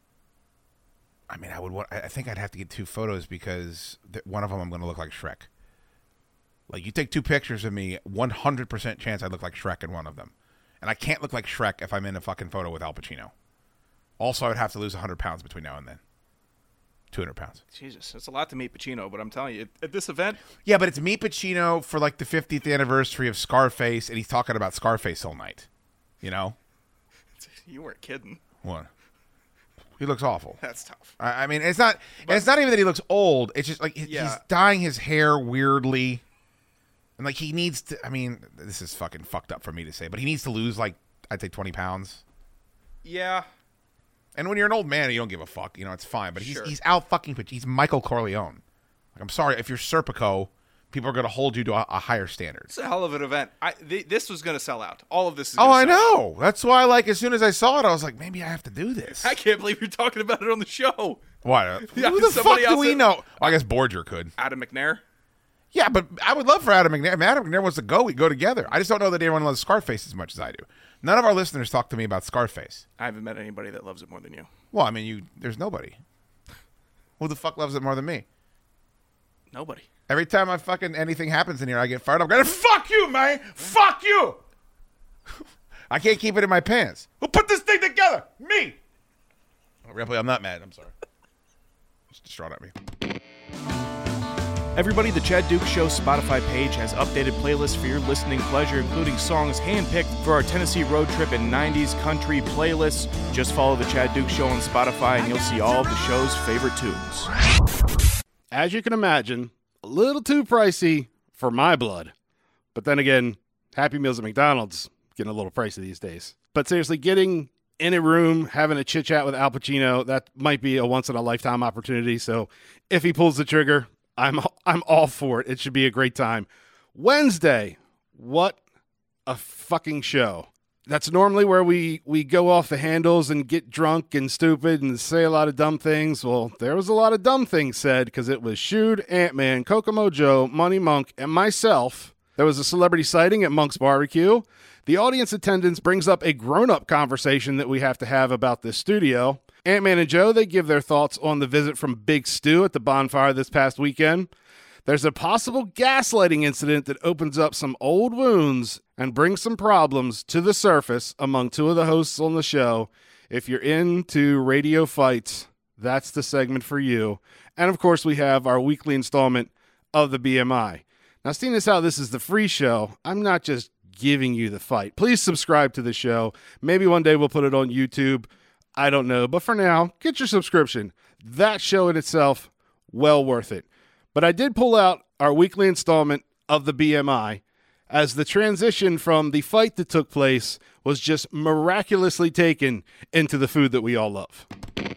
I mean, I think I'd have to get 2 photos because one of them I'm going to look like Shrek. Like, you take 2 pictures of me, 100% chance I'd look like Shrek in one of them. And I can't look like Shrek if I'm in a fucking photo with Al Pacino. Also, I would have to lose 100 pounds between now and then. 200 pounds. Jesus, it's a lot to meet Pacino, but I'm telling you, at this event... Yeah, but it's meet Pacino for, like, the 50th anniversary of Scarface, and he's talking about Scarface all night. You know? You weren't kidding. What? He looks awful. That's tough. I mean, it's not even that he looks old. It's just like he's dyeing his hair weirdly. And like he needs to, I mean, this is fucking fucked up for me to say, but he needs to lose like, I'd say 20 pounds. Yeah. And when you're an old man, you don't give a fuck. You know, it's fine. But he's out fucking, he's Michael Corleone. Like, I'm sorry, if you're Serpico, people are going to hold you to a higher standard. It's a hell of an event. This was going to sell out. All of this is I know. That's why, like, as soon as I saw it, I was like, maybe I have to do this. I can't believe you're talking about it on the show. What? Yeah, who the fuck do we know? Well, I guess Borger could. Adam McNair? Yeah, but I would love for Adam McNair. If Adam McNair wants to go, we go together. I just don't know that everyone loves Scarface as much as I do. None of our listeners talk to me about Scarface. I haven't met anybody that loves it more than you. Well, I mean, there's nobody. Who the fuck loves it more than me? Nobody. Every time anything happens in here, I get fired up. Fuck you, man! Fuck you! I can't keep it in my pants. Who put this thing together? Me! Ripley, I'm not mad. I'm sorry. Just distraught at me. Everybody, the Chad Duke Show Spotify page has updated playlists for your listening pleasure, including songs handpicked for our Tennessee road trip and 90s country playlists. Just follow the Chad Duke Show on Spotify and you'll see all of the show's favorite tunes. As you can imagine, a little too pricey for my blood. But then again, Happy Meals at McDonald's getting a little pricey these days. But seriously, getting in a room, having a chit-chat with Al Pacino, that might be a once-in-a-lifetime opportunity. So if he pulls the trigger, I'm all for it. It should be a great time. Wednesday, what a fucking show. That's normally where we go off the handles and get drunk and stupid and say a lot of dumb things. Well, there was a lot of dumb things said because it was Shude, Ant-Man, Kokomo Joe, Money Monk, and myself. There was a celebrity sighting at Monk's Barbecue. The audience attendance brings up a grown-up conversation that we have to have about this studio. Ant-Man and Joe, they give their thoughts on the visit from Big Stu at the bonfire this past weekend. There's a possible gaslighting incident that opens up some old wounds and brings some problems to the surface among 2 of the hosts on the show. If you're into radio fights, that's the segment for you. And, of course, we have our weekly installment of the BMI. Now, seeing as how this is the free show, I'm not just giving you the fight. Please subscribe to the show. Maybe one day we'll put it on YouTube. I don't know. But for now, get your subscription. That show in itself, well worth it. But I did pull out our weekly installment of the BMI as the transition from the fight that took place was just miraculously taken into the food that we all love.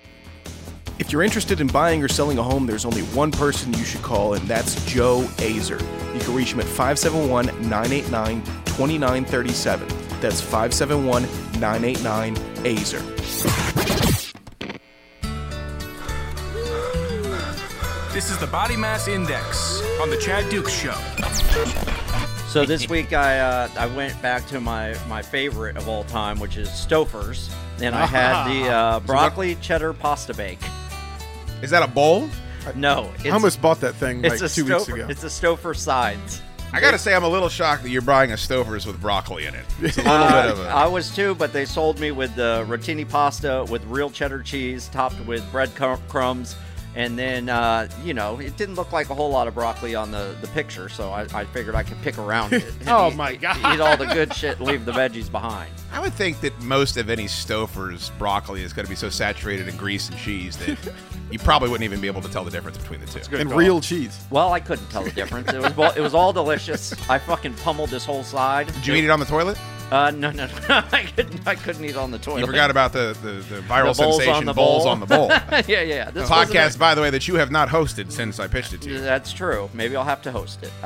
If you're interested in buying or selling a home, there's only one person you should call, and that's Joe Azer. You can reach him at 571-989-2937. That's 571-989-AZER. This is the Body Mass Index on the Chad Duke Show. So this week I went back to my favorite of all time, which is Stouffer's, and I had the broccoli cheddar pasta bake. Is that a bowl? No. I almost bought that thing like 2 weeks ago. It's a Stouffer sides. I got to say, I'm a little shocked that you're buying a Stouffer's with broccoli in it. It's a little bit of a... I was too, but they sold me with the rotini pasta with real cheddar cheese topped with bread crumbs. And then, it didn't look like a whole lot of broccoli on the picture, so I figured I could pick around it. Oh, my God. Eat all the good shit and leave the veggies behind. I would think that most of any Stouffer's broccoli is going to be so saturated in grease and cheese that you probably wouldn't even be able to tell the difference between the two. And real cheese. Well, I couldn't tell the difference. It was all delicious. I fucking pummeled this whole side. Did you eat it on the toilet? No. I couldn't eat on the toilet. You forgot about the viral sensation bowls on the bowl. Yeah. This podcast, by the way, that you have not hosted since I pitched it to you. That's true. Maybe I'll have to host it.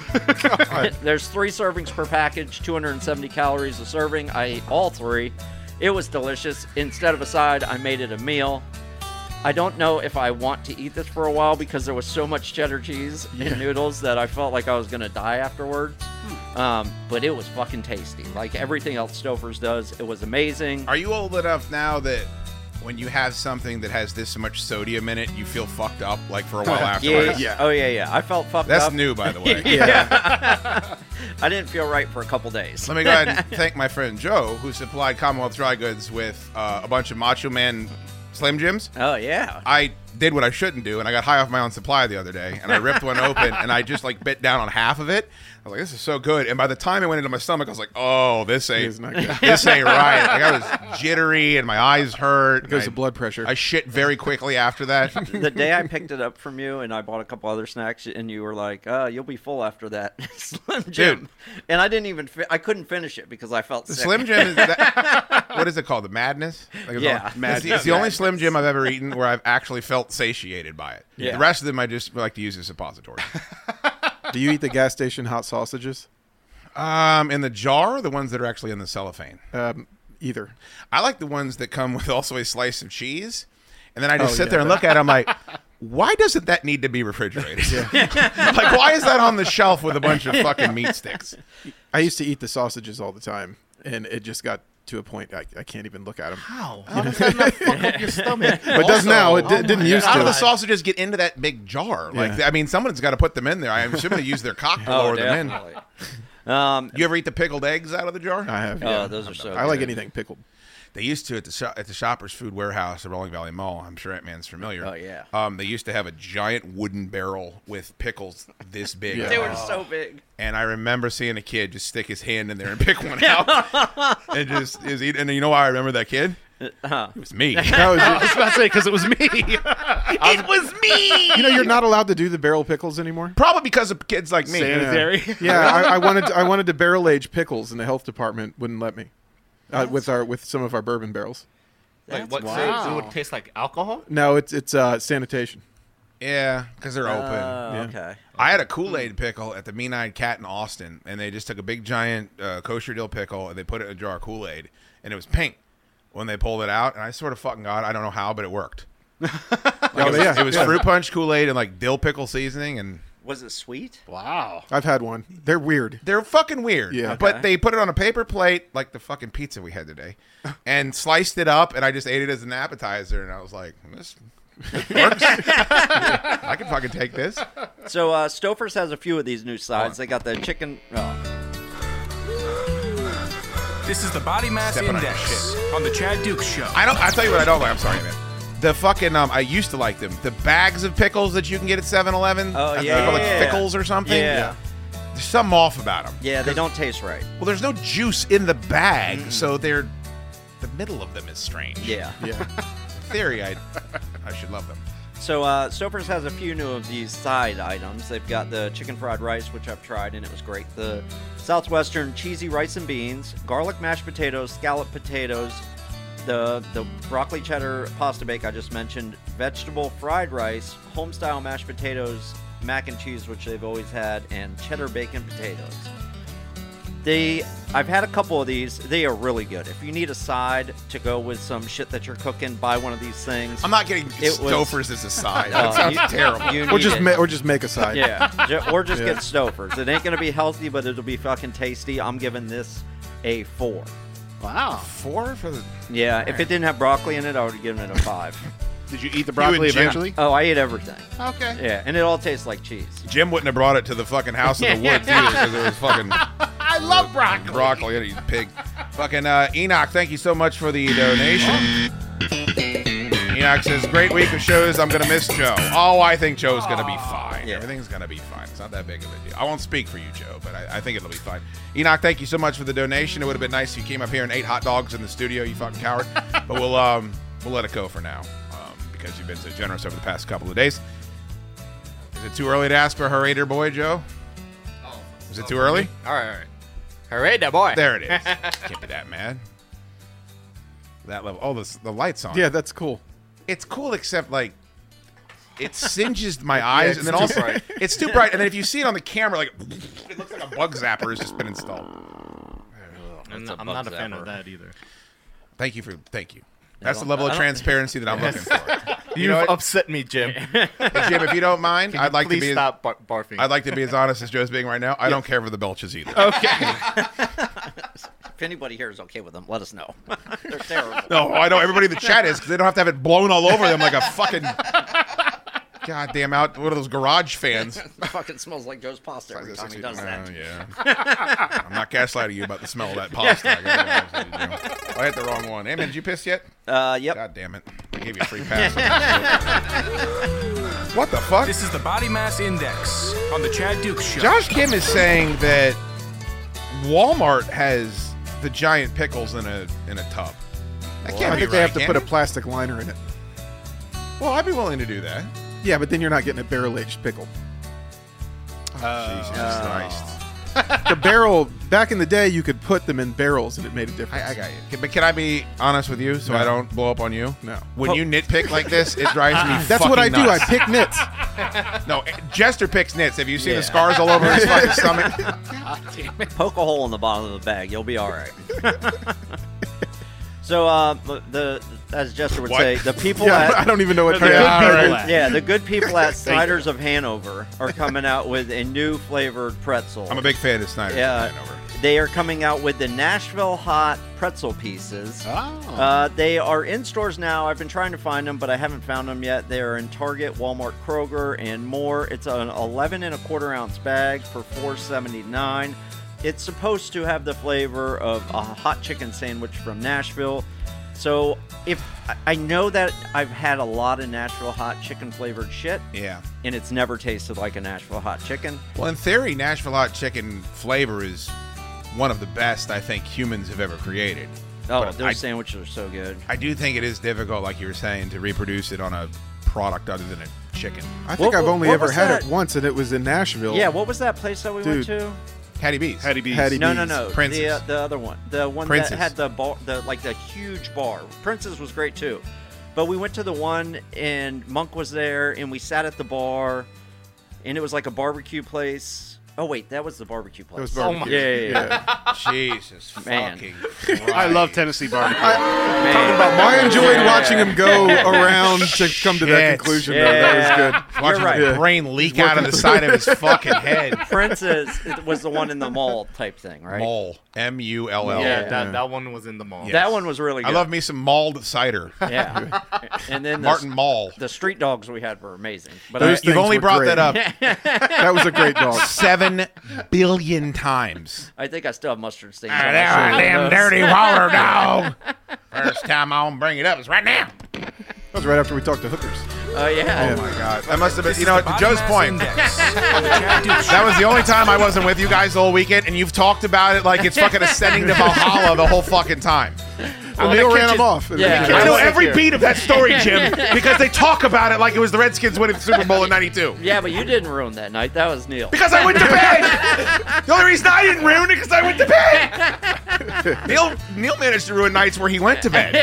There's 3 servings per package, 270 calories a serving. I ate all 3. It was delicious. Instead of a side, I made it a meal. I don't know if I want to eat this for a while because there was so much cheddar cheese and noodles that I felt like I was going to die afterwards. But it was fucking tasty. Like everything else Stouffer's does, it was amazing. Are you old enough now that when you have something that has this much sodium in it, you feel fucked up like for a while afterwards? Yeah. Oh, yeah. I felt fucked up. That's new, by the way. Yeah. I didn't feel right for a couple days. Let me go ahead and thank my friend Joe, who supplied Commonwealth Dry Goods with a bunch of Macho Man Slim Jims. Oh, yeah. I did what I shouldn't do, and I got high off my own supply the other day, and I ripped one open, and I just, like, bit down on half of it. I was like, this is so good. And by the time it went into my stomach, I was like, oh, this ain't right. Like, I was jittery, and my eyes hurt. Because of blood pressure. I shit very quickly after that. The day I picked it up from you, and I bought a couple other snacks, and you were like, you'll be full after that Slim Jim. Dude. And I didn't even, I couldn't finish it because I felt sick. Slim Jim is that, what is it called? The Madness? Like it's the only Slim Jim I've ever eaten where I've actually felt satiated by it. Yeah. The rest of them I just like to use as suppository. Do you eat the gas station hot sausages? In the jar, or the ones that are actually in the cellophane? Either. I like the ones that come with also a slice of cheese, and then I just sit there and look at them like, why doesn't that need to be refrigerated? Like, why is that on the shelf with a bunch of fucking meat sticks? I used to eat the sausages all the time, and it just got to a point I can't even look at them. How does that not fuck up your stomach? But it does now. It didn't used to. How do the sausages get into that big jar? Like, I mean, someone's got to put them in there. I'm assuming they use their cock to lower them in. You ever eat the pickled eggs out of the jar? I have. Yeah. Oh, those are so good. I like anything pickled. They used to at the Shoppers Food Warehouse at Rolling Valley Mall. I'm sure Ant-Man's familiar. Oh, yeah. They used to have a giant wooden barrel with pickles this big. They were so big. And I remember seeing a kid just stick his hand in there and pick one out. And just is eating. And you know why I remember that kid? It was me. I was about to say, because it was me. It was me. You know, you're not allowed to do the barrel pickles anymore. Probably because of kids like me. Sanitary. Yeah, I wanted to barrel age pickles, and the health department wouldn't let me. With some of our bourbon barrels. Like what? So it would taste like alcohol? No, it's sanitation. Yeah, because they're open. Yeah. Okay. I had a Kool-Aid pickle at the Mean-Eyed Cat in Austin, and they just took a big giant kosher dill pickle and they put it in a jar of Kool-Aid, and it was pink when they pulled it out. And I sort of fucking got, I don't know how, but it worked. It was fruit punch Kool-Aid and like dill pickle seasoning and. Was it sweet? Wow. I've had one. They're weird. They're fucking weird. Yeah. But they put it on a paper plate, like the fucking pizza we had today, and sliced it up, and I just ate it as an appetizer, and I was like, this works. I can fucking take this. So Stouffer's has a few of these new sides. They got the chicken... This is the Body Mass Index on the Chad Dukes Show. I'll tell you what I don't like. I'm sorry, man. The fucking, I used to like them. The bags of pickles that you can get at 7-Eleven. Oh, yeah. Like Pickles or something. Yeah. There's something off about them. Yeah, they don't taste right. Well, there's no juice in the bag, so the middle of them is strange. Yeah. In theory, I should love them. So Stouffer's has a few new of these side items. They've got the chicken fried rice, which I've tried, and it was great. The Southwestern cheesy rice and beans, garlic mashed potatoes, scalloped potatoes, the broccoli cheddar pasta bake I just mentioned, vegetable fried rice, home-style mashed potatoes, mac and cheese, which they've always had, and cheddar bacon potatoes. I've had a couple of these. They are really good. If you need a side to go with some shit that you're cooking, buy one of these things. I'm not getting Stouffer's as a side. That sounds terrible. Or just make a side. Yeah. Or just get Stouffer's. It ain't going to be healthy, but it'll be fucking tasty. I'm giving this a 4. Wow. 4 for the... Yeah, if it didn't have broccoli in it, I would have given it a 5. Did you eat the broccoli eventually? Oh, I ate everything. Okay. Yeah, and it all tastes like cheese. Jim wouldn't have brought it to the fucking house in the woods either because it was fucking... I love broccoli. Broccoli, you pig. Fucking Enoch, thank you so much for the donation. Enoch says, great week of shows. I'm going to miss Joe. Oh, I think Joe's going to be fine. Yeah. Everything's going to be fine. It's not that big of a deal. I won't speak for you, Joe, but I think it'll be fine. Enoch, thank you so much for the donation. It would have been nice if you came up here and ate hot dogs in the studio, you fucking coward. But we'll let it go for now because you've been so generous over the past couple of days. Is it too early to ask for Herator Boy, Joe? Is it too early? All right. Herator Boy. There it is. Can't be that mad. That level. Oh, the light's on. Yeah, that's cool. It's cool, except like it singes my eyes, and then also bright. It's too bright. And then if you see it on the camera, like it looks like a bug zapper has just been installed. I'm not a fan of that either. Thank you. That's the level of transparency that I'm looking for. You've upset me, Jim. Hey, Jim, if you don't mind, I'd like to be stop barfing. I'd like to be as honest as Joe's being right now. I don't care for the belches either. Okay. If anybody here is okay with them, let us know. They're terrible. No, I know everybody in the chat is because they don't have to have it blown all over them like a fucking goddamn one of those garage fans. It fucking smells like Joe's pasta every time he does that. Yeah. I'm not gaslighting you about the smell of that pasta. I hit the wrong one. Hey, man, did you piss yet? Yep. God damn it. I gave you a free pass. What the fuck? This is the Body Mass Index on the Chad Dukes Show. Josh Kim is saying that Walmart has the giant pickles in a tub. That can't I be think they right, have to can put a it? plastic liner in it. Well, I'd be willing to do that. Yeah, but then you're not getting a barrel-aged pickle. Jesus Christ. The barrel, back in the day, you could put them in barrels and it made a difference. I got you. But can I be honest with you so No. I don't blow up on you? No. When you nitpick like this, it drives me That's fucking what I do. nuts. I pick nits. No, Jester picks nits. Have you seen the scars all over his fucking stomach? Poke a hole in the bottom of the bag. You'll be all right. So, as Jester would What? say, the people Yeah, at I don't even know what the that good is. people, the good people at Snyder's of Hanover are coming out with a new flavored pretzel. I'm a big fan of Snyder's Yeah, of Hanover. they are coming out with the Nashville Hot pretzel pieces. They are in stores now. I've been trying to find them, but I haven't found them yet. They are in Target, Walmart, Kroger, and more. It's an 11 1/4 ounce bag for $4.79. It's supposed to have the flavor of a hot chicken sandwich from Nashville. So if I know that I've had a lot of Nashville hot chicken flavored shit. Yeah. And it's never tasted like a Nashville hot chicken. Well, in theory, Nashville hot chicken flavor is one of the best I think humans have ever created. Oh, But those sandwiches are so good. I do think it is difficult, like you were saying, to reproduce it on a product other than a chicken. I think I've only ever had it once, and it was in Nashville. Yeah, what was that place that we went to? Hattie B's. Hattie B's. No. Prince's. The other one. The one Prince's. that had the bar, the huge bar. Prince's was great too. But we went to the one and Monk was there and we sat at the bar and it was like a barbecue place. Oh wait, that was the barbecue place. That was barbecue. Yeah. Jesus Man. fucking I love Tennessee barbecue. I enjoyed watching him go around to come to that conclusion. Though. That was good. Watching You're right. the brain leak out of the side of his fucking head. Prince's was the one in the mall type thing, right? Mall. M-U-L-L. Yeah, that one was in the mall. Yes. That one was really good. I love me some mulled cider. Yeah. And then Martin Mall. The street dogs we had were amazing. But You've only brought that up That was a great dog. 7 billion times. I think I still have mustard stains. Ah, on there my I shirt. damn dirty waller dog. First time I won't bring it up is right now. That was right after we talked to hookers. Oh, yeah. Oh, my God. That must have been, you know, to Body Joe's Mass point, Index on the Chad Dukes Show. that was the only time I wasn't with you guys the whole weekend, and you've talked about it like it's fucking ascending to Valhalla the whole fucking time. Well, Neil ran him off. Yeah. I know every beat of that story, Jim, because they talk about it like it was the Redskins winning the Super Bowl in '92. Yeah, but you didn't ruin that night. That was Neil. Because I went to bed. The only reason I didn't ruin it because I went to bed. Neil managed to ruin nights where he went to bed.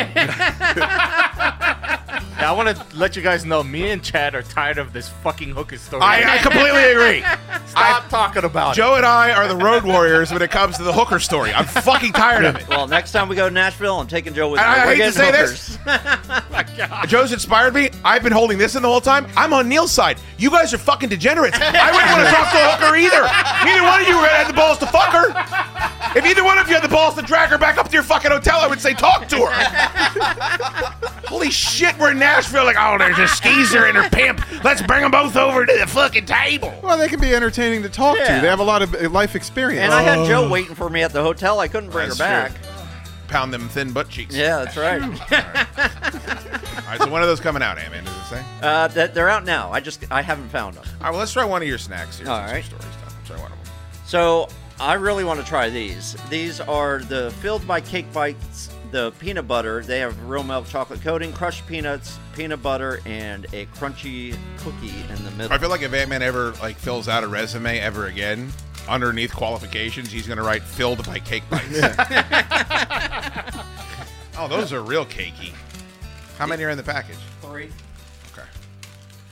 Yeah, I want to let you guys know, me and Chad are tired of this fucking hooker story. I completely agree. Stop talking about Joe and I are the road warriors when it comes to the hooker story. I'm fucking tired of it. Well, next time we go to Nashville, I'm taking Joe with me. And I We're hate to getting say hookers. this. Joe's inspired me. I've been holding this in the whole time. I'm on Neil's side. You guys are fucking degenerates. I wouldn't want to talk to a hooker either. Neither one of you had the balls to fuck her. If either one of you had the balls to drag her back up to your fucking hotel, I would say talk to her. Holy shit, we're in Nashville. Like, oh, there's a skeezer and her pimp. Let's bring them both over to the fucking table. Well, they can be entertaining to talk to. They have a lot of life experience. And I had Joe waiting for me at the hotel. I couldn't bring her That's back. true. Pound them thin butt cheeks. Yeah, that's right. All right, so when are those coming out, man? Does it say? They're out now. I haven't found them. All right, well, let's try one of your snacks here. All since right. your story stuff. Let's try one of them. So I really want to try these. These are the Filled by Cake Bites, the peanut butter. They have real milk chocolate coating, crushed peanuts, peanut butter, and a crunchy cookie in the middle. I feel like if Ant-Man ever fills out a resume ever again, underneath qualifications, he's going to write filled by cake bites. Oh, those are real cakey. How many are in the package? 3. Okay.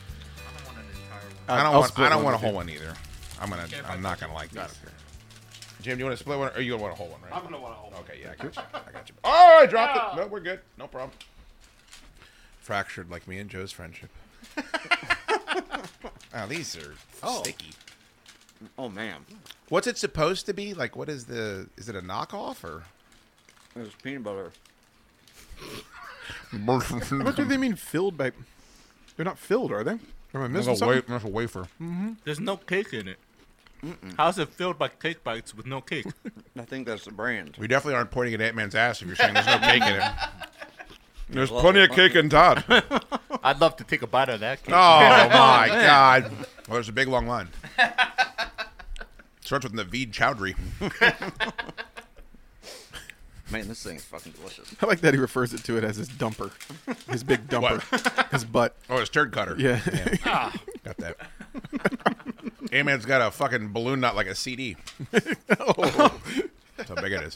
I'll split I don't one want a with whole you. one either. I'm not gonna like this. Jim, do you want to split one, or you want a whole one, right? I'm gonna want a whole one. Okay, yeah, I got you. I got you. Oh, I dropped it. No, we're good. No problem. Fractured like me and Joe's friendship. Oh, these are sticky. Oh man. What's it supposed to be? Like, what is the? Is it a knockoff or? It's peanut butter. What do they mean filled by? They're not filled, are they? Am I missing something? That's a wafer. Mm-hmm. There's no cake in it. How's it filled by cake bites with no cake? I think that's the brand. We definitely aren't pointing at Ant-Man's ass if you're saying there's no cake in it. There's plenty of cake in Todd. I'd love to take a bite of that cake. Oh, my God. Well, there's a big, long line. Starts with Naveed Chowdhury. Man, this thing is fucking delicious. I like that he refers to it as his dumper. His big dumper. His butt. Oh, his turd cutter. Yeah. Got that. Ant-Man's got a fucking balloon knot like a CD. Oh. That's how big it is.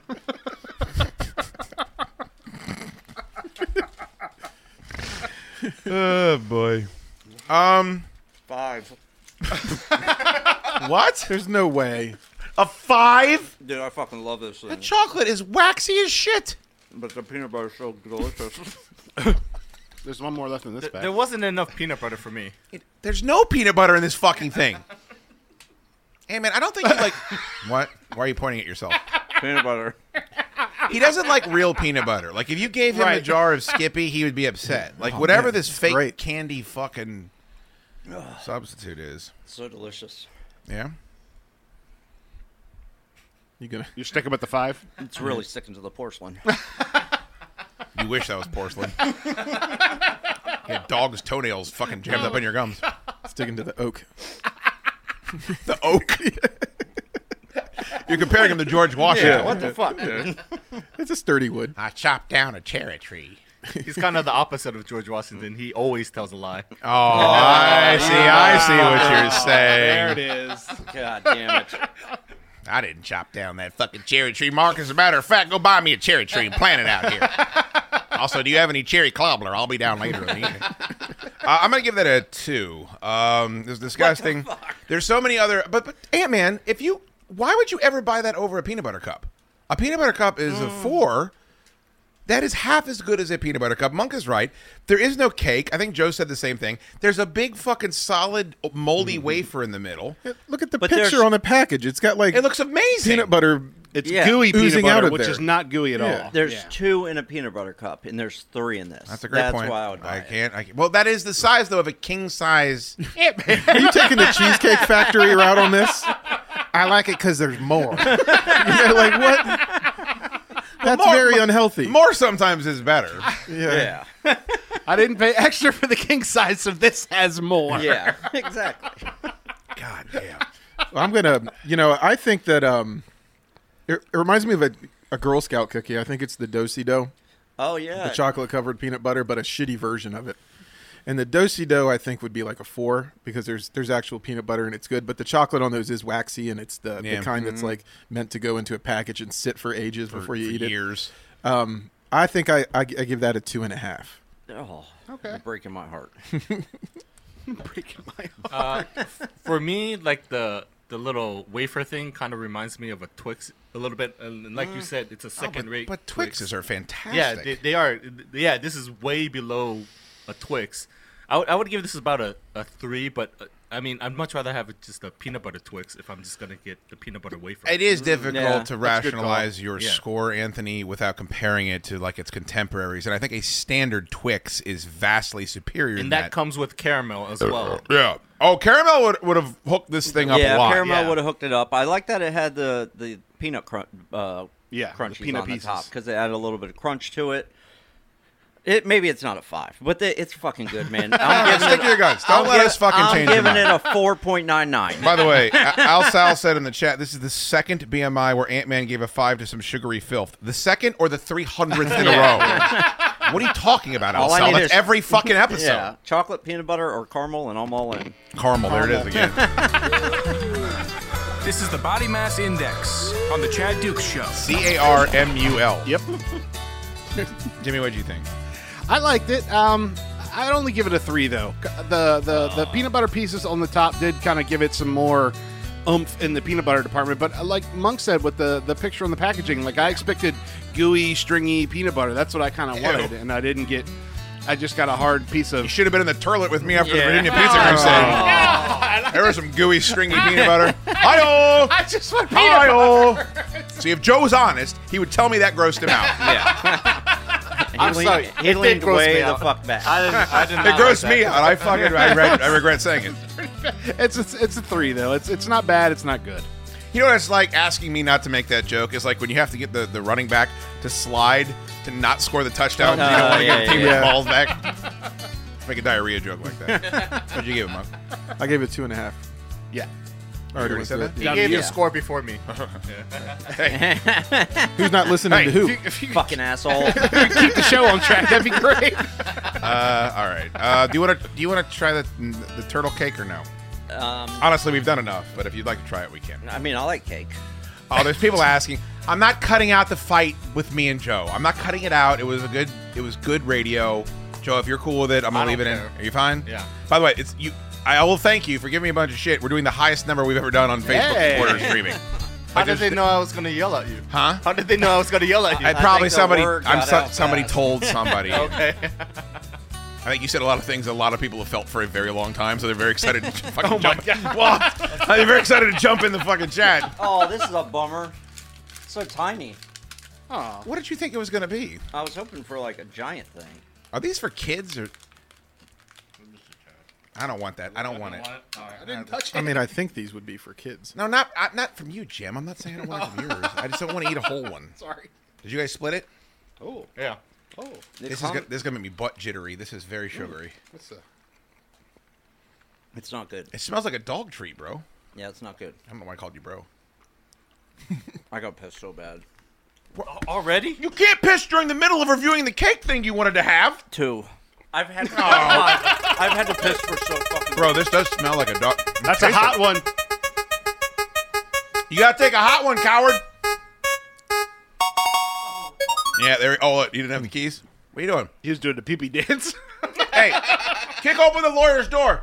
Oh, boy. 5. What? There's no way. A 5? Dude, I fucking love this thing. The chocolate is waxy as shit. But the peanut butter is so delicious. There's one more left in this bag. There wasn't enough peanut butter for me. There's no peanut butter in this fucking thing. Hey, man, I don't think you like... What? Why are you pointing at yourself? Peanut butter. He doesn't like real peanut butter. Like, if you gave him a jar of Skippy, he would be upset. Like, whatever this fake candy fucking substitute is. So delicious. Yeah? You're sticking with the 5? It's really sticking to the porcelain. You wish that was porcelain. You had dog's toenails fucking jammed up in your gums. Sticking to the oak. The oak? You're comparing him to George Washington. Yeah, what the fuck, dude? It's a sturdy wood. I chopped down a cherry tree. He's kind of the opposite of George Washington. He always tells a lie. Oh, I see what you're saying. There it is. God damn it. I didn't chop down that fucking cherry tree, Mark. As a matter of fact, go buy me a cherry tree and plant it out here. Also, do you have any cherry cobbler? I'll be down later in the evening. I'm going to give that a 2. There's disgusting. There's so many other... But Ant-Man, why would you ever buy that over a peanut butter cup? A peanut butter cup is a 4. That is half as good as a peanut butter cup. Monk is right. There is no cake. I think Joe said the same thing. There's a big fucking solid moldy wafer in the middle. Yeah, look at the picture on the package. It's got like... It looks amazing. Peanut butter. It's gooey peanut oozing butter, out of which there. is not gooey at all. There's 2 in a peanut butter cup, and there's 3 in this. That's a great point. That's why I would buy it. I can't. Well, that is the size, though, of a king size. Are you taking the Cheesecake Factory route on this? I like it because there's more. You're like, what? That's very unhealthy. More sometimes is better. Yeah. I didn't pay extra for the king size, so this has more. Yeah, exactly. God damn. Well, I'm going to, I think that it reminds me of a Girl Scout cookie. I think it's the Do-Si-Do. Oh, yeah. The chocolate-covered peanut butter, but a shitty version of it. And the Do-Si-Do, I think, would be like a 4 because there's actual peanut butter and it's good. But the chocolate on those is waxy and it's the kind that's like meant to go into a package and sit for ages before you eat years. it. I think I give that a 2.5. Oh, okay. You're breaking my heart. Breaking my heart. For me, like the little wafer thing kind of reminds me of a Twix a little bit. And like you said, it's a second-rate. But Twixes are fantastic. Yeah, they are. Yeah, this is way below a Twix. I would give this about a 3, but I mean, I'd much rather have just a peanut butter Twix if I'm just going to get the peanut butter wafer. It is difficult to rationalize your Yeah. score, Anthony, without comparing it to like its contemporaries. And I think a standard Twix is vastly superior. And that comes with caramel as well. Yeah. Oh, caramel would have hooked this thing up a lot. Caramel would have hooked it up. I like that it had the peanut crunch. The crunchies peanut on pieces. the top because it added a little bit of crunch to it. Maybe it's not a 5, but it's fucking good, man. Stick to your guns. Don't let us fucking change your I'm giving mind. it a 4.99. By the way, Al Sal said in the chat, this is the second BMI where Ant-Man gave a 5 to some sugary filth. The second or the 300th in a row? What are you talking about, Al Sal? That's every fucking episode. Yeah, chocolate, peanut butter, or caramel, and I'm all in. Caramel, there it is again. This is the Body Mass Index on the Chad Dukes Show. CARMUL. Yep. Jimmy, what do you think? I liked it. I'd only give it a 3 though. The peanut butter pieces on the top did kind of give it some more oomph in the peanut butter department. But like Monk said with the picture on the packaging, like I expected gooey, stringy peanut butter. That's what I kind of wanted, and I didn't get. I just got a hard piece of. You should have been in the toilet with me after the Virginia Pizza Crusade. There was some gooey, stringy peanut butter. Hi-oh! I just want peanut butter. See, if Joe was honest, he would tell me that grossed him out. I'm sorry. He leaned way the fuck back. I didn't. It grossed me out. I regret saying it. It's a 3 though. It's not bad. It's not good. You know what it's like asking me not to make that joke? It's like when you have to get the running back to slide to not score the touchdown. You don't want to get the team with the balls back. Make a diarrhea joke like that. What'd you give him, Monk? I gave it 2.5. Yeah. Already said that? He gave you a score before me. Hey. Who's not listening to who? Fucking asshole. Keep the show on track. That'd be great. All right. Do you want to try the turtle cake or no? Honestly, we've done enough, but if you'd like to try it, we can. I mean, I like cake. Oh, there's people asking. I'm not cutting out the fight with me and Joe. I'm not cutting it out. It was good radio. Joe, if you're cool with it, I'm gonna leave it in. Are you fine? Yeah. By the way, it's you. I will thank you for giving me a bunch of shit. We're doing the highest number we've ever done on Facebook supporter streaming. How did they know I was gonna yell at you? Huh? How did they know I was gonna yell at you? Probably somebody. Somebody told somebody. Okay. I think you said a lot of things that a lot of people have felt for a very long time, so they're very excited to fucking jump. They're very excited to jump in the fucking chat. Oh, this is a bummer. It's so tiny. Oh. What did you think it was going to be? I was hoping for like a giant thing. Are these for kids or? I don't want that. I don't want it. I didn't touch it. I mean, I think these would be for kids. No, not from you, Jim. I'm not saying I don't want it from yours. I just don't want to eat a whole one. Sorry. Did you guys split it? Oh. Yeah. Oh. This is gonna make me butt jittery. This is very sugary. It's not good. It smells like a dog treat, bro. Yeah, it's not good. I don't know why I called you bro. I got pissed so bad. Already? You can't piss during the middle of reviewing the cake thing you wanted to have. 2. I've had to piss for so fucking. Bro, this does smell like a dog. That's a hot one. You gotta take a hot one, coward. Yeah, there. Oh, you didn't have the keys. What are you doing? He was doing the pee-pee dance. Hey, kick open the lawyer's door.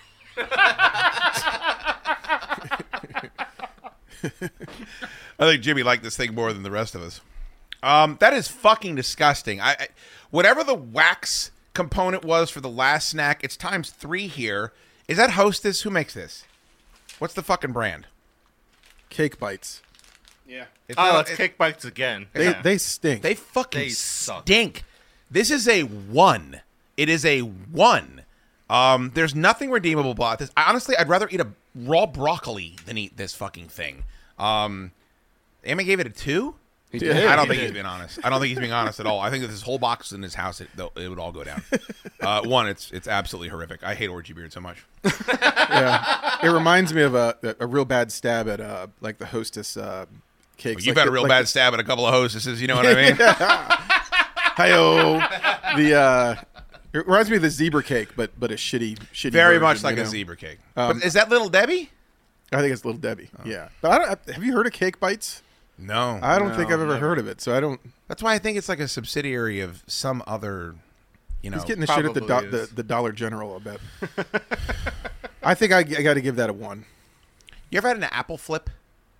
I think Jimmy liked this thing more than the rest of us. That is fucking disgusting. Whatever the wax component was for the last snack, it's times 3 here. Is that Hostess? Who makes this? What's the fucking brand? Cake Bites. Yeah. It's Cake Bites again. They stink. They fucking suck. stink. This is a 1. It is a 1. There's nothing redeemable about this. Honestly, I'd rather eat a raw broccoli than eat this fucking thing. Emma gave it a 2? I don't think he's being honest. I don't think he's being honest at all. I think if this whole box in his house, it would all go down. 1, it's absolutely horrific. I hate Orgy Beard so much. Yeah, it reminds me of a real bad stab at like the Hostess cakes. Well, you've had a real bad stab at a couple of hostesses. You know what I mean? Hi-yo. It reminds me of the zebra cake, but a shitty very version, much like a zebra cake. But is that Little Debbie? I think it's Little Debbie. Oh. Yeah, but have you heard of Cake Bites? No, I don't think I've ever heard of it. So I don't. That's why I think it's like a subsidiary of some other. You know, he's getting the shit at the Dollar General. I bet. I think I got to give that a 1. You ever had an apple flip?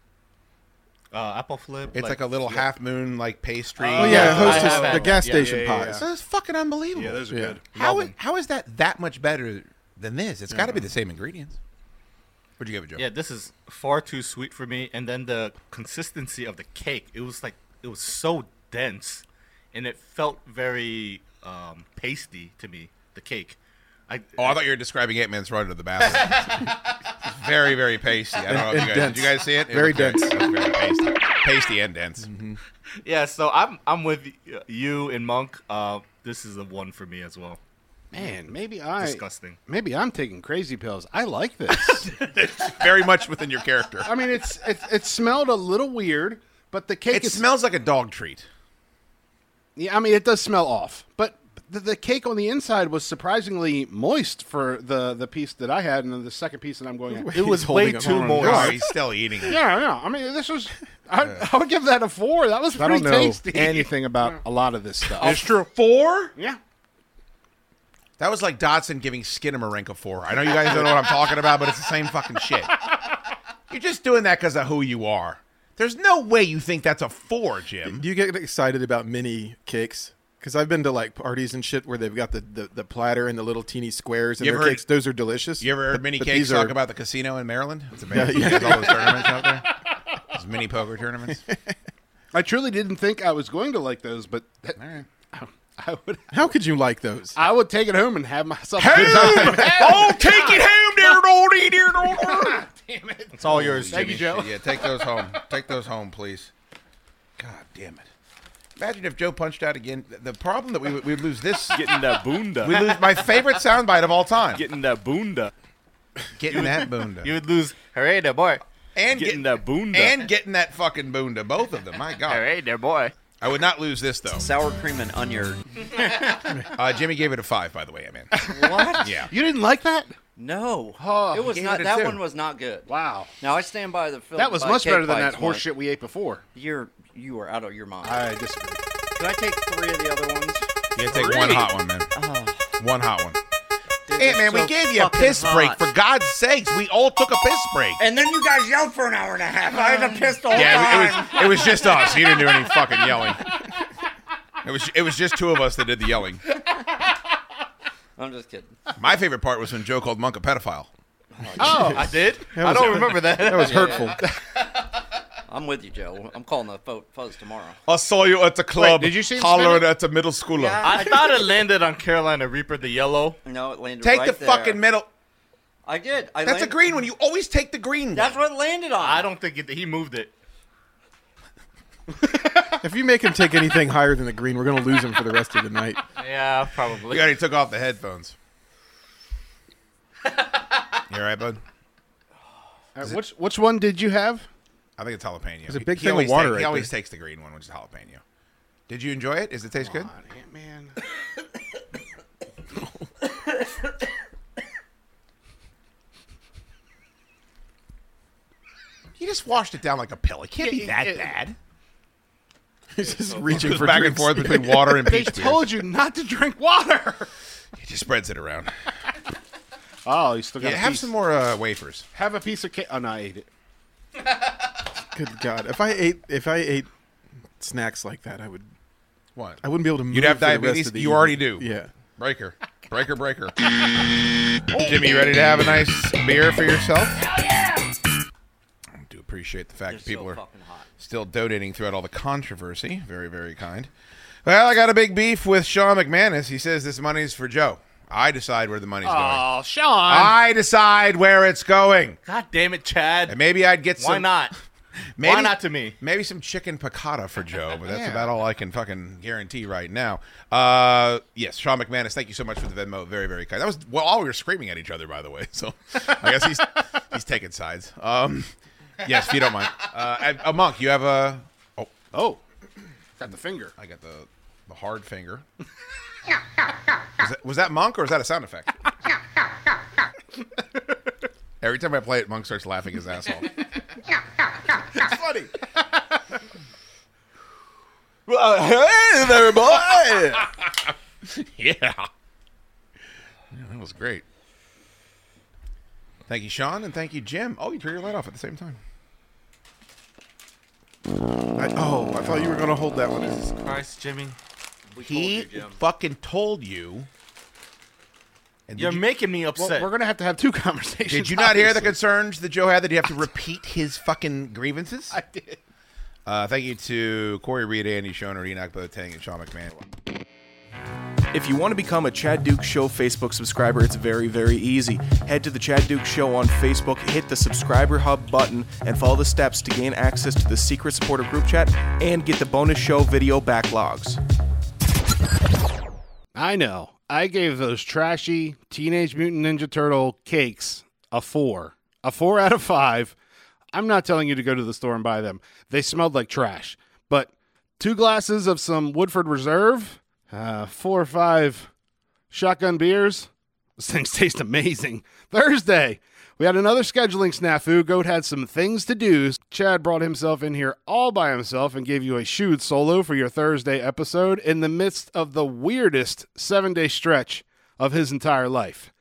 Apple flip. It's like a little half moon like pastry. Oh yeah, Hostess, the gas station pies. That's fucking unbelievable. Yeah, those are good. How is that much better than this? It's got to be the same ingredients. What'd you give it, Joe? Yeah, this is far too sweet for me. And then the consistency of the cake, it was so dense, and it felt very pasty to me. The cake. I thought you were describing Ant-Man's run to the bathroom. Very, very pasty. I don't know if you guys did. You guys see it? Very dense. Very pasty. Pasty and dense. Mm-hmm. Yeah, so I'm with you and Monk. This is a 1 for me as well. Man, disgusting. Maybe I'm taking crazy pills. I like this. It's very much within your character. I mean, it smelled a little weird, but the cake. It smells like a dog treat. Yeah, I mean, it does smell off, but the cake on the inside was surprisingly moist for the piece that I had, and then the second piece that I'm going at. It was way too moist. Oh, he's still eating it. Yeah. I mean, this was. I would give that a 4. That was pretty tasty. Anything about a lot of this stuff? It's true. 4? Yeah. That was like Dotson giving Skinamarink a 4. I know you guys don't know what I'm talking about, but it's the same fucking shit. You're just doing that because of who you are. There's no way you think that's a 4, Jim. Do you get excited about mini cakes? Because I've been to like parties and shit where they've got the platter and the little teeny squares and their cakes. Those are delicious. You ever heard mini cakes talk about the casino in Maryland? It's amazing. Yeah. All those tournaments out there. Those mini poker tournaments. I truly didn't think I was going to like those, but I would. How could you like those? I would take it home and have myself a good time. Oh, take it home, dear. Damn it. It's all yours, Thank Jimmy. you, Joe. Yeah, take those home. Take those home, please. God damn it. Imagine if Joe punched out again. The problem that we would lose this. Getting that boonda. We lose my favorite soundbite of all time. Getting that boonda. Getting that boonda. You would lose. Hooray, there, boy. And getting that boonda. And getting that fucking boonda. Both of them. My God. Hooray, there, boy. I would not lose this, though. Sour cream and onion. Jimmy gave it a 5, by the way, man. What? Yeah. You didn't like that? No. It was gave not. it a That 2. one was not good. Wow. Now I stand by the film. That was much better than that horse shit we ate before. You were out of your mind. I disagree. Can I take 3 of the other ones? Yeah, take one hot one, man. One hot one. Dude, Hey, man, so we gave you a fucking piss break. hot. For God's sakes, we all took a piss break. And then you guys yelled for an hour and a half. I had to piss the whole time. It was just us. You didn't do any fucking yelling. It was just 2 of us that did the yelling. I'm just kidding. My favorite part was when Joe called Monk a pedophile. Oh, I did? I don't remember that. That was hurtful. I'm with you, Joe. I'm calling the fuzz tomorrow. I saw you at the club. Wait, did you see him hollering spin it? at the middle schooler? Yeah. I thought it landed on Carolina Reaper, the yellow. No, it landed Take right the there. fucking middle. I did. That's a green one. You always take the green one. That's what it landed on. I don't think he moved it. If you make him take anything higher than the green, we're going to lose him for the rest of the night. Yeah, probably. You already took off the headphones. You all right, bud? Which one did you have? I think it's jalapeno. There's a big thing of water right He always there. takes the green one, which is jalapeno. Did you enjoy it? Does it taste good? Man. You just washed it down like a pill. It can't be that bad. He's just reaching Goes for back and drinks. forth between water and They peach beers. told you not to drink water. He just spreads it around. Oh, you still got Yeah, a have piece. some more wafers. Have a piece of cake. Oh, no, I ate it. Good God. If I ate snacks like that, I would. What? I wouldn't be able to move. You'd have for the rest diabetes? of the You evening. already do. Yeah. Breaker. Jimmy, you ready to have a nice beer for yourself? I do appreciate the fact that people are still donating throughout all the controversy. Very, very kind. Well, I got a big beef with Sean McManus. He says this money's for Joe. I decide where the money's going. Oh, Sean. I decide where it's going. God damn it, Chad. And maybe I'd get some. Why not? Maybe, Why not to me? Maybe some chicken piccata for Joe, but that's Yeah. about all I can fucking guarantee right now. Yes, Sean McManus, thank you so much for the Venmo. Very, very kind. That was while we were screaming at each other, by the way. So I guess he's taking sides. Yes, if you don't mind. Monk, you have a. Oh, got the finger. I got the hard finger. Was that Monk or is that a sound effect? Every time I play it, Monk starts laughing his ass off. It's funny. Hey there, boy! Yeah, that was great. Thank you, Sean, and thank you, Jim. Oh, you turned your light off at the same time. I thought you were going to hold that one. Jesus Christ, Jimmy. He fucking told you. And You're making me upset. Well, we're going to have 2 conversations. Did you not hear the concerns that Joe had that he have to repeat his fucking grievances? I did. Thank you to Corey Reed, Andy Schoner, Enoch Boateng, and Sean McMahon. If you want to become a Chad Duke Show Facebook subscriber, it's very, very easy. Head to the Chad Duke Show on Facebook, hit the subscriber hub button, and follow the steps to gain access to the secret supporter group chat and get the bonus show video backlogs. I know. I gave those trashy Teenage Mutant Ninja Turtle cakes a 4. A 4 out of 5. I'm not telling you to go to the store and buy them. They smelled like trash. But 2 glasses of some Woodford Reserve, 4 or 5 shotgun beers. Those things taste amazing. Thursday, we had another scheduling snafu. Goat had some things to do. Chad brought himself in here all by himself and gave you a shoot solo for your Thursday episode in the midst of the weirdest 7-day stretch of his entire life.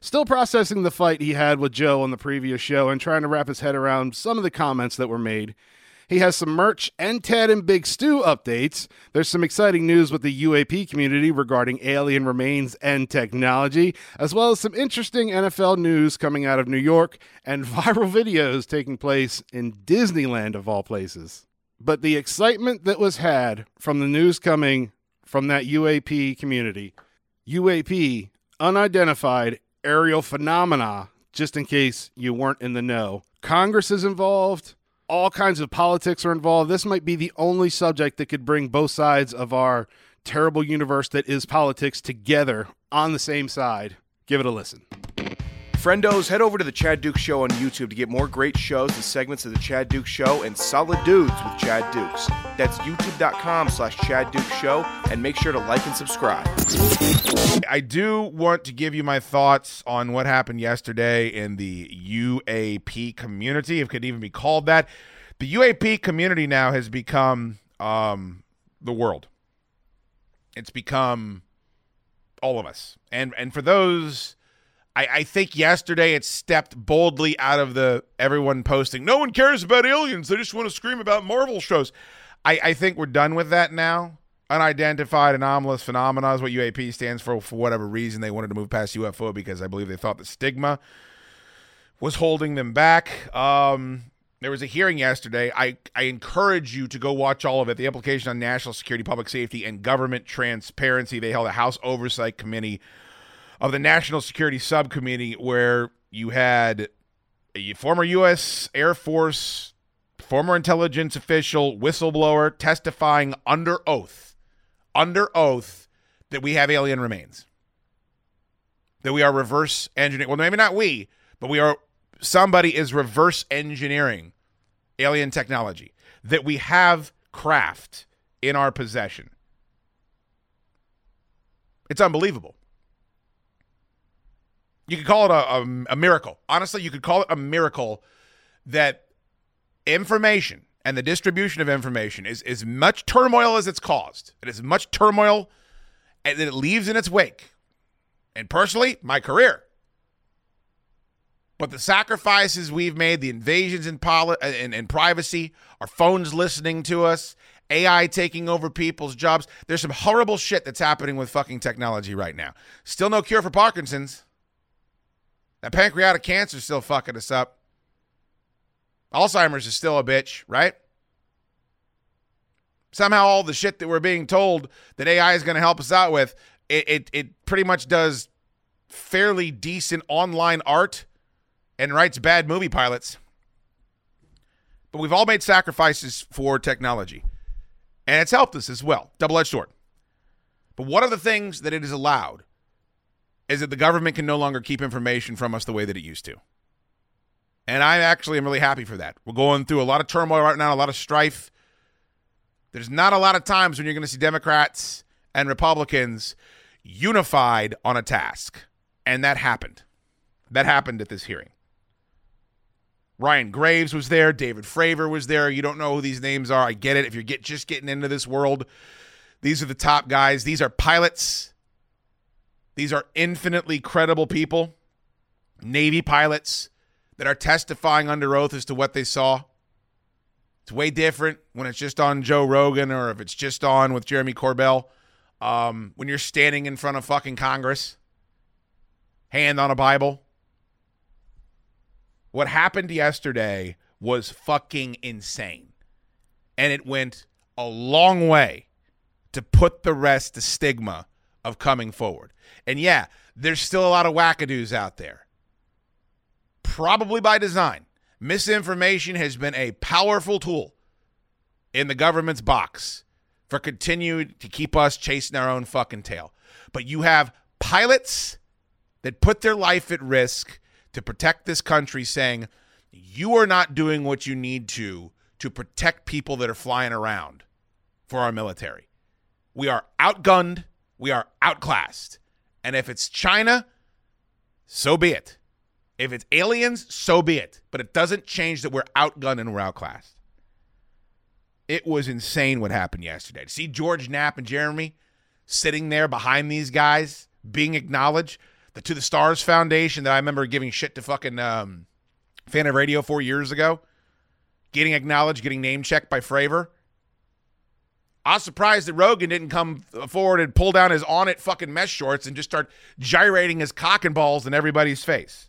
Still processing the fight he had with Joe on the previous show and trying to wrap his head around some of the comments that were made. He has some merch and Ted and Big Stu updates. There's some exciting news with the UAP community regarding alien remains and technology, as well as some interesting NFL news coming out of New York and viral videos taking place in Disneyland of all places. But the excitement that was had from the news coming from that UAP community, UAP, unidentified aerial phenomena, just in case you weren't in the know. Congress is involved. All kinds of politics are involved. This might be the only subject that could bring both sides of our terrible universe that is politics together on the same side. Give it a listen. Friendos, head over to the Chad Dukes Show on YouTube to get more great shows and segments of the Chad Dukes Show and Solid Dudes with Chad Dukes. That's youtube.com/Chad Dukes Show, and make sure to like and subscribe. I do want to give you my thoughts on what happened yesterday in the UAP community, if it could even be called that. The UAP community now has become the world. It's become all of us. And for those... I think yesterday it stepped boldly out of the everyone posting, no one cares about aliens, they just want to scream about Marvel shows. I think we're done with that now. Unidentified anomalous phenomena is what UAP stands for whatever reason. They wanted to move past UFO because I believe they thought the stigma was holding them back. There was a hearing yesterday. I encourage you to go watch all of it. The implication on national security, public safety, and government transparency. They held a House Oversight Committee of the National Security Subcommittee where you had a former U.S. Air Force, former intelligence official, whistleblower testifying under oath that we have alien remains, that we are reverse engineering. Well, maybe not we, but somebody is reverse engineering alien technology, that we have craft in our possession. It's unbelievable. You could call it a miracle. Honestly, you could call it a miracle that information and the distribution of information is as much turmoil as it's caused. It is much turmoil that it leaves in its wake. And personally, my career. But the sacrifices we've made, the invasions in privacy, our phones listening to us, AI taking over people's jobs. There's some horrible shit that's happening with fucking technology right now. Still no cure for Parkinson's. That pancreatic cancer is still fucking us up. Alzheimer's is still a bitch, right? Somehow all the shit that we're being told that AI is going to help us out with, it pretty much does fairly decent online art and writes bad movie pilots. But we've all made sacrifices for technology. And it's helped us as well. Double-edged sword. But one of the things that it is allowed is that the government can no longer keep information from us the way that it used to. And I actually am really happy for that. We're going through a lot of turmoil right now, a lot of strife. There's not a lot of times when you're going to see Democrats and Republicans unified on a task. And that happened. That happened at this hearing. Ryan Graves was there. David Fravor was there. You don't know who these names are. I get it. If you're just getting into this world, these are the top guys. These are pilots. These are infinitely credible people, Navy pilots that are testifying under oath as to what they saw. It's way different when it's just on Joe Rogan or if it's just on with Jeremy Corbell. When you're standing in front of fucking Congress, hand on a Bible. What happened yesterday was fucking insane. And it went a long way to put the rest to stigma of coming forward. And yeah, there's still a lot of wackadoos out there. Probably by design. Misinformation has been a powerful tool in the government's box for continuing to keep us chasing our own fucking tail. But you have pilots that put their life at risk to protect this country saying, you are not doing what you need to protect people that are flying around for our military. We are outgunned. We are outclassed. And if it's China, so be it. If it's aliens, so be it. But it doesn't change that we're outgunned and we're outclassed. It was insane what happened yesterday. To see George Knapp and Jeremy sitting there behind these guys, being acknowledged. The To the Stars Foundation that I remember giving shit to fucking Fan of Radio 4 years ago, getting acknowledged, getting name-checked by Fravor. I was surprised that Rogan didn't come forward and pull down his on-it fucking mesh shorts and just start gyrating his cock and balls in everybody's face.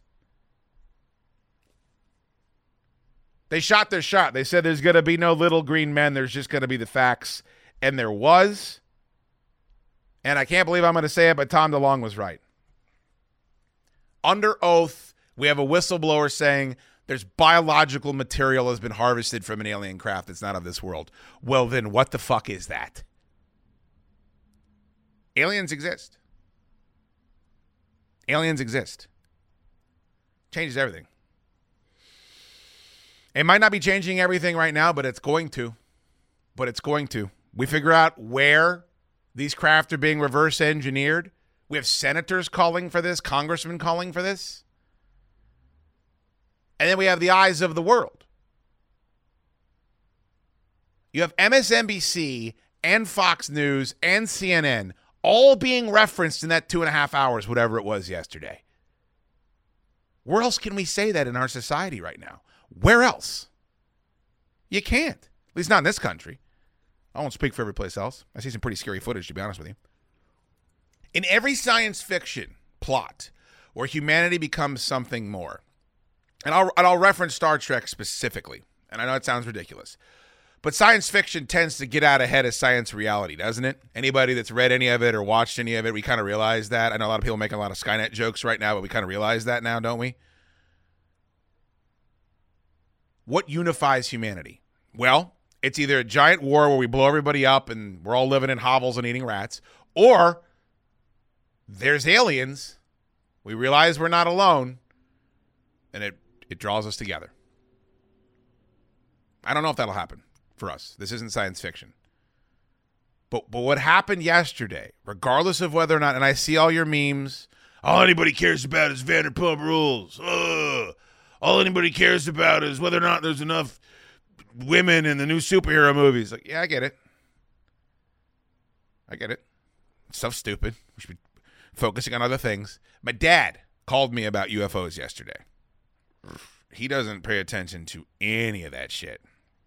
They shot their shot. They said there's going to be no little green men. There's just going to be the facts. And there was. And I can't believe I'm going to say it, but Tom DeLonge was right. Under oath, we have a whistleblower saying there's biological material has been harvested from an alien craft that's not of this world. Well, then what the fuck is that? Aliens exist. Aliens exist. Changes everything. It might not be changing everything right now, but it's going to. We figure out where these craft are being reverse engineered. We have senators calling for this, congressmen calling for this. And then we have the eyes of the world. You have MSNBC and Fox News and CNN all being referenced in that 2.5 hours, whatever it was yesterday. Where else can we say that in our society right now? Where else? You can't. At least not in this country. I won't speak for every place else. I see some pretty scary footage, to be honest with you. In every science fiction plot where humanity becomes something more, and I'll reference Star Trek specifically, and I know it sounds ridiculous, but science fiction tends to get out ahead of science reality, doesn't it? Anybody that's read any of it or watched any of it, we kind of realize that. I know a lot of people making a lot of Skynet jokes right now, but we kind of realize that now, don't we? What unifies humanity? Well, it's either a giant war where we blow everybody up and we're all living in hovels and eating rats, or there's aliens. We realize we're not alone, and it draws us together. I don't know if that'll happen for us. This isn't science fiction. But what happened yesterday, regardless of whether or not, and I see all your memes, all anybody cares about is Vanderpump Rules. All anybody cares about is whether or not there's enough women in the new superhero movies. Like, yeah, I get it. Stuff's stupid. We should be focusing on other things. My dad called me about UFOs yesterday. He doesn't pay attention to any of that shit.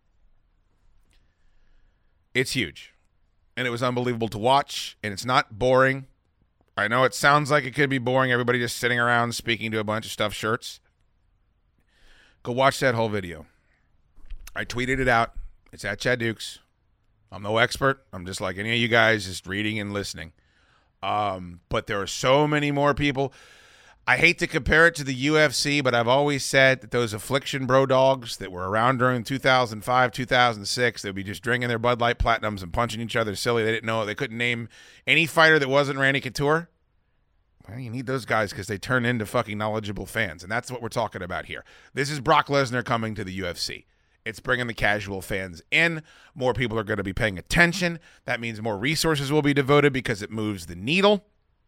It's huge. And it was unbelievable to watch. And it's not boring. I know it sounds like it could be boring. Everybody just sitting around speaking to a bunch of stuffed shirts. Go watch that whole video. I tweeted it out. It's at Chad Dukes. I'm no expert. I'm just like any of you guys, just reading and listening. But there are so many more people. I hate to compare it to the UFC, but I've always said that those affliction bro dogs that were around during 2005, 2006, they'd be just drinking their Bud Light Platinums and punching each other silly. They didn't know. They couldn't name any fighter that wasn't Randy Couture. Well, you need those guys because they turn into fucking knowledgeable fans, and that's what we're talking about here. This is Brock Lesnar coming to the UFC. It's bringing the casual fans in. More people are going to be paying attention. That means more resources will be devoted because it moves the needle.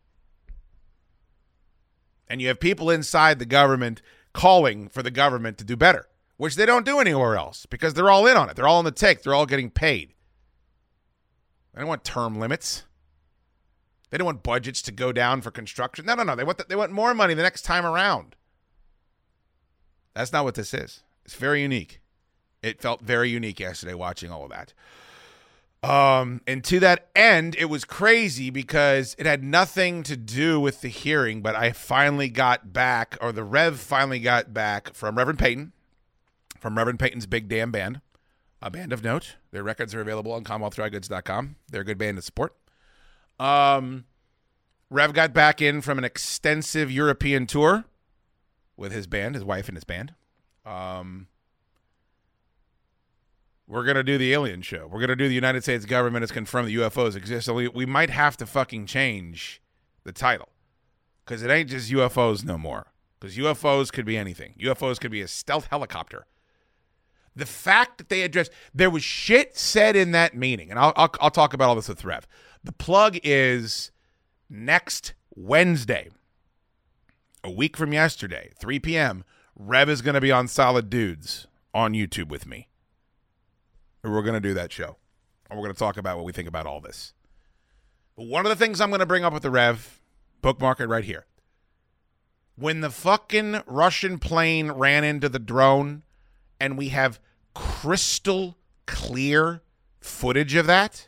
And you have people inside the government calling for the government to do better, which they don't do anywhere else because they're all in on it. They're all in the take. They're all getting paid. They don't want term limits. They don't want budgets to go down for construction. No. They want more money the next time around. That's not what this is. It's very unique. It felt very unique yesterday watching all of that. And to that end, it was crazy because it had nothing to do with the hearing, but I finally got back, or the Rev finally got back from Reverend Peyton, from Reverend Peyton's Big Damn Band, a band of note. Their records are available on CommonwealthDryGoods.com. They're a good band to support. Rev got back in from an extensive European tour with his band, his wife and his band. We're going to do the alien show. We're going to do the United States government has confirmed that UFOs exist. So we might have to fucking change the title because it ain't just UFOs no more. Because UFOs could be anything. UFOs could be a stealth helicopter. The fact that they addressed, there was shit said in that meeting, and I'll talk about all this with Rev. The plug is next Wednesday, a week from yesterday, 3 p.m., Rev is going to be on Solid Dudes on YouTube with me. We're going to do that show. And we're going to talk about what we think about all this. But one of the things I'm going to bring up with the Rev, bookmark it right here. when the fucking Russian plane ran into the drone and we have crystal clear footage of that?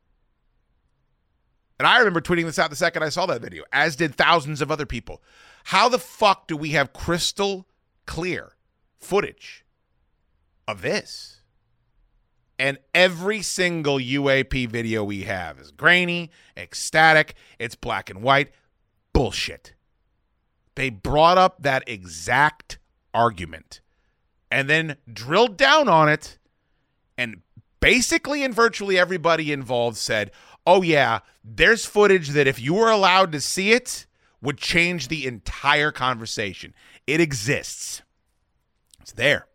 And I remember tweeting this out the second I saw that video, as did thousands of other people. How the fuck do we have crystal clear footage of this? And every single UAP video we have is grainy, ecstatic, it's black and white. Bullshit. They brought up that exact argument and then drilled down on it, and basically and virtually everybody involved said, oh yeah, there's footage that if you were allowed to see it would change the entire conversation. It exists. It's there.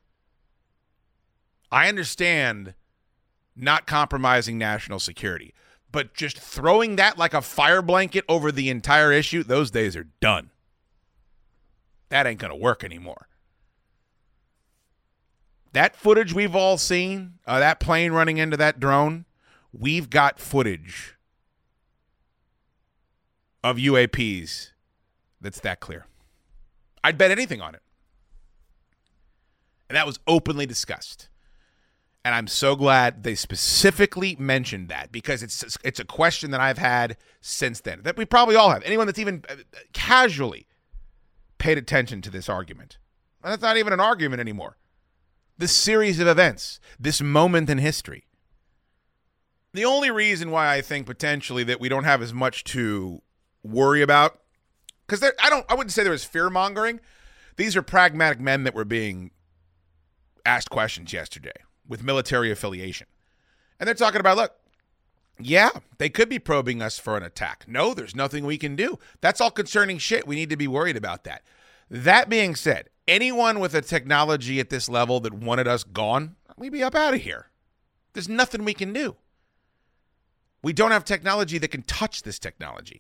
I understand not compromising national security, but just throwing that like a fire blanket over the entire issue, those days are done. That ain't going to work anymore. That footage we've all seen, that plane running into that drone, we've got footage of UAPs that's that clear. I'd bet anything on it. And that was openly discussed. And I'm so glad they specifically mentioned that, because it's a question that I've had since then, that we probably all have. Anyone that's even casually paid attention to this argument. And that's not even an argument anymore. This series of events, this moment in history. The only reason why I think potentially that we don't have as much to worry about, because I wouldn't say there was fear-mongering. These are pragmatic men that were being asked questions yesterday with military affiliation. And they're talking about, look, yeah, they could be probing us for an attack. No, there's nothing we can do. That's all concerning shit. We need to be worried about that. That being said, anyone with a technology at this level that wanted us gone, we'd be up out of here. There's nothing we can do. We don't have technology that can touch this technology.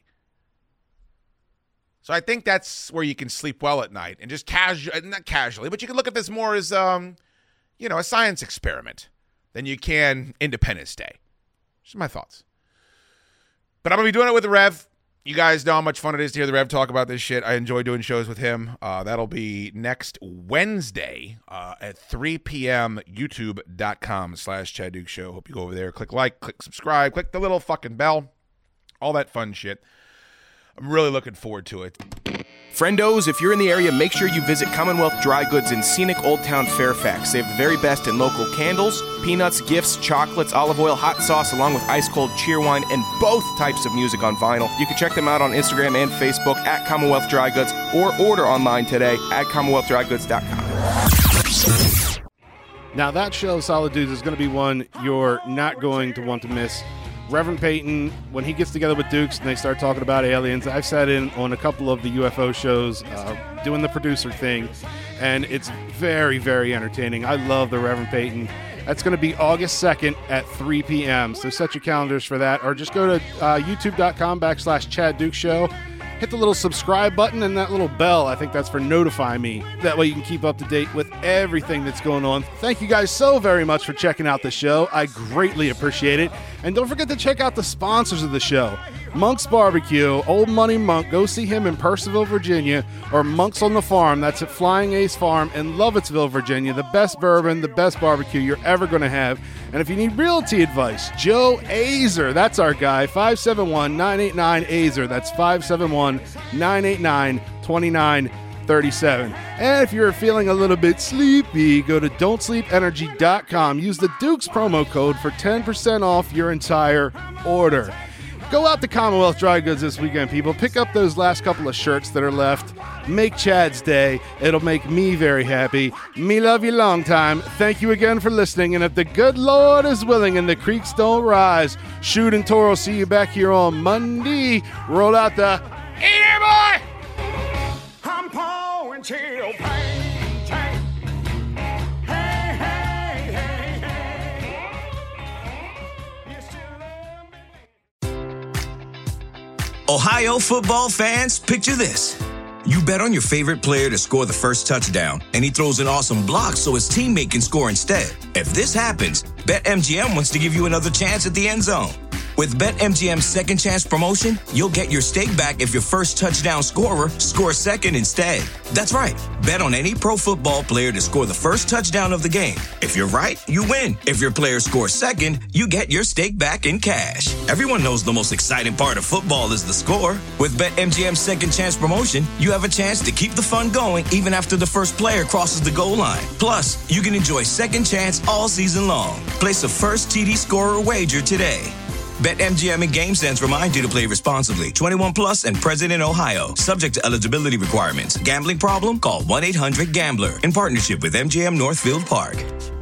So I think that's where you can sleep well at night and just not casually, but you can look at this more as, a science experiment than you can Independence Day. Just my thoughts. But I'm going to be doing it with the Rev. You guys know how much fun it is to hear the Rev talk about this shit. I enjoy doing shows with him. That'll be next Wednesday at 3 p.m. YouTube.com/Chad Duke Show. Hope you go over there. Click like, click subscribe, click the little fucking bell. All that fun shit. I'm really looking forward to it. Friendos, if you're in the area, make sure you visit Commonwealth Dry Goods in scenic Old Town Fairfax. They have the very best in local candles, peanuts, gifts, chocolates, olive oil, hot sauce, along with ice-cold cheer wine, and both types of music on vinyl. You can check them out on Instagram and Facebook at Commonwealth Dry Goods, or order online today at CommonwealthDryGoods.com. Now, that show, Solid Dudes, is going to be one you're not going to want to miss. Reverend Peyton, when he gets together with Dukes and they start talking about aliens, I've sat in on a couple of the UFO shows doing the producer thing, and it's very, very entertaining. I love the Reverend Peyton. That's going to be August 2nd at 3 p.m., so set your calendars for that, or just go to youtube.com/Chad Duke Show. Hit the little subscribe button and that little bell. I think that's for notify me. That way you can keep up to date with everything that's going on. Thank you guys so very much for checking out the show. I greatly appreciate it. And don't forget to check out the sponsors of the show. Monk's Barbecue, Old Money Monk. Go see him in Purcellville, Virginia, or Monk's on the Farm. That's at Flying Ace Farm in Lovettsville, Virginia. The best bourbon, the best barbecue you're ever going to have. And if you need realty advice, Joe Azer, that's our guy, 571-989-AZER. That's 571-989-2937. And if you're feeling a little bit sleepy, go to don'tsleepenergy.com. Use the Dukes promo code for 10% off your entire order. Go out to Commonwealth Dry Goods this weekend, people. Pick up those last couple of shirts that are left. Make Chad's day. It'll make me very happy. Me love you long time. Thank you again for listening. And if the good Lord is willing and the creeks don't rise, Shoot and Toro, see you back here on Monday. Roll out the... Hey there, boy! I'm pouring chill pain. Ohio football fans, picture this. You bet on your favorite player to score the first touchdown, and he throws an awesome block so his teammate can score instead. If this happens, BetMGM wants to give you another chance at the end zone. With BetMGM's second chance promotion, you'll get your stake back if your first touchdown scorer scores second instead. That's right. Bet on any pro football player to score the first touchdown of the game. If you're right, you win. If your player scores second, you get your stake back in cash. Everyone knows the most exciting part of football is the score. With BetMGM's second chance promotion, you have a chance to keep the fun going even after the first player crosses the goal line. Plus, you can enjoy second chance all season long. Place a first TD scorer wager today. BetMGM and GameSense remind you to play responsibly. 21 plus and present in Ohio. Subject to eligibility requirements. Gambling problem? Call 1-800-GAMBLER. In partnership with MGM Northfield Park.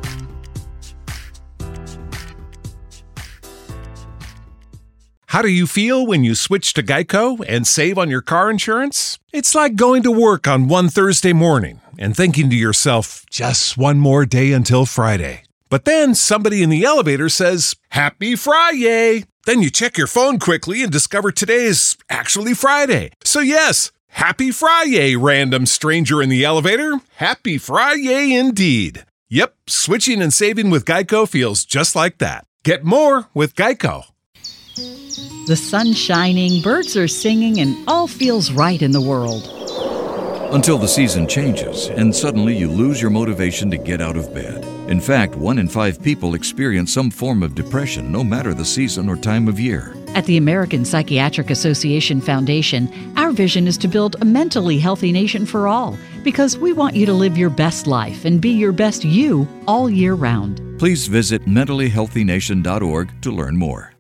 How do you feel when you switch to Geico and save on your car insurance? It's like going to work on one Thursday morning and thinking to yourself, just one more day until Friday. But then somebody in the elevator says, Happy Friday! Then you check your phone quickly and discover today is actually Friday. So yes, Happy Friday, random stranger in the elevator. Happy Friday indeed. Yep, switching and saving with Geico feels just like that. Get more with Geico. The sun's shining, birds are singing, and all feels right in the world. Until the season changes, and suddenly you lose your motivation to get out of bed. In fact, 1 in 5 people experience some form of depression, no matter the season or time of year. At the American Psychiatric Association Foundation, our vision is to build a mentally healthy nation for all, because we want you to live your best life and be your best you all year round. Please visit mentallyhealthynation.org to learn more.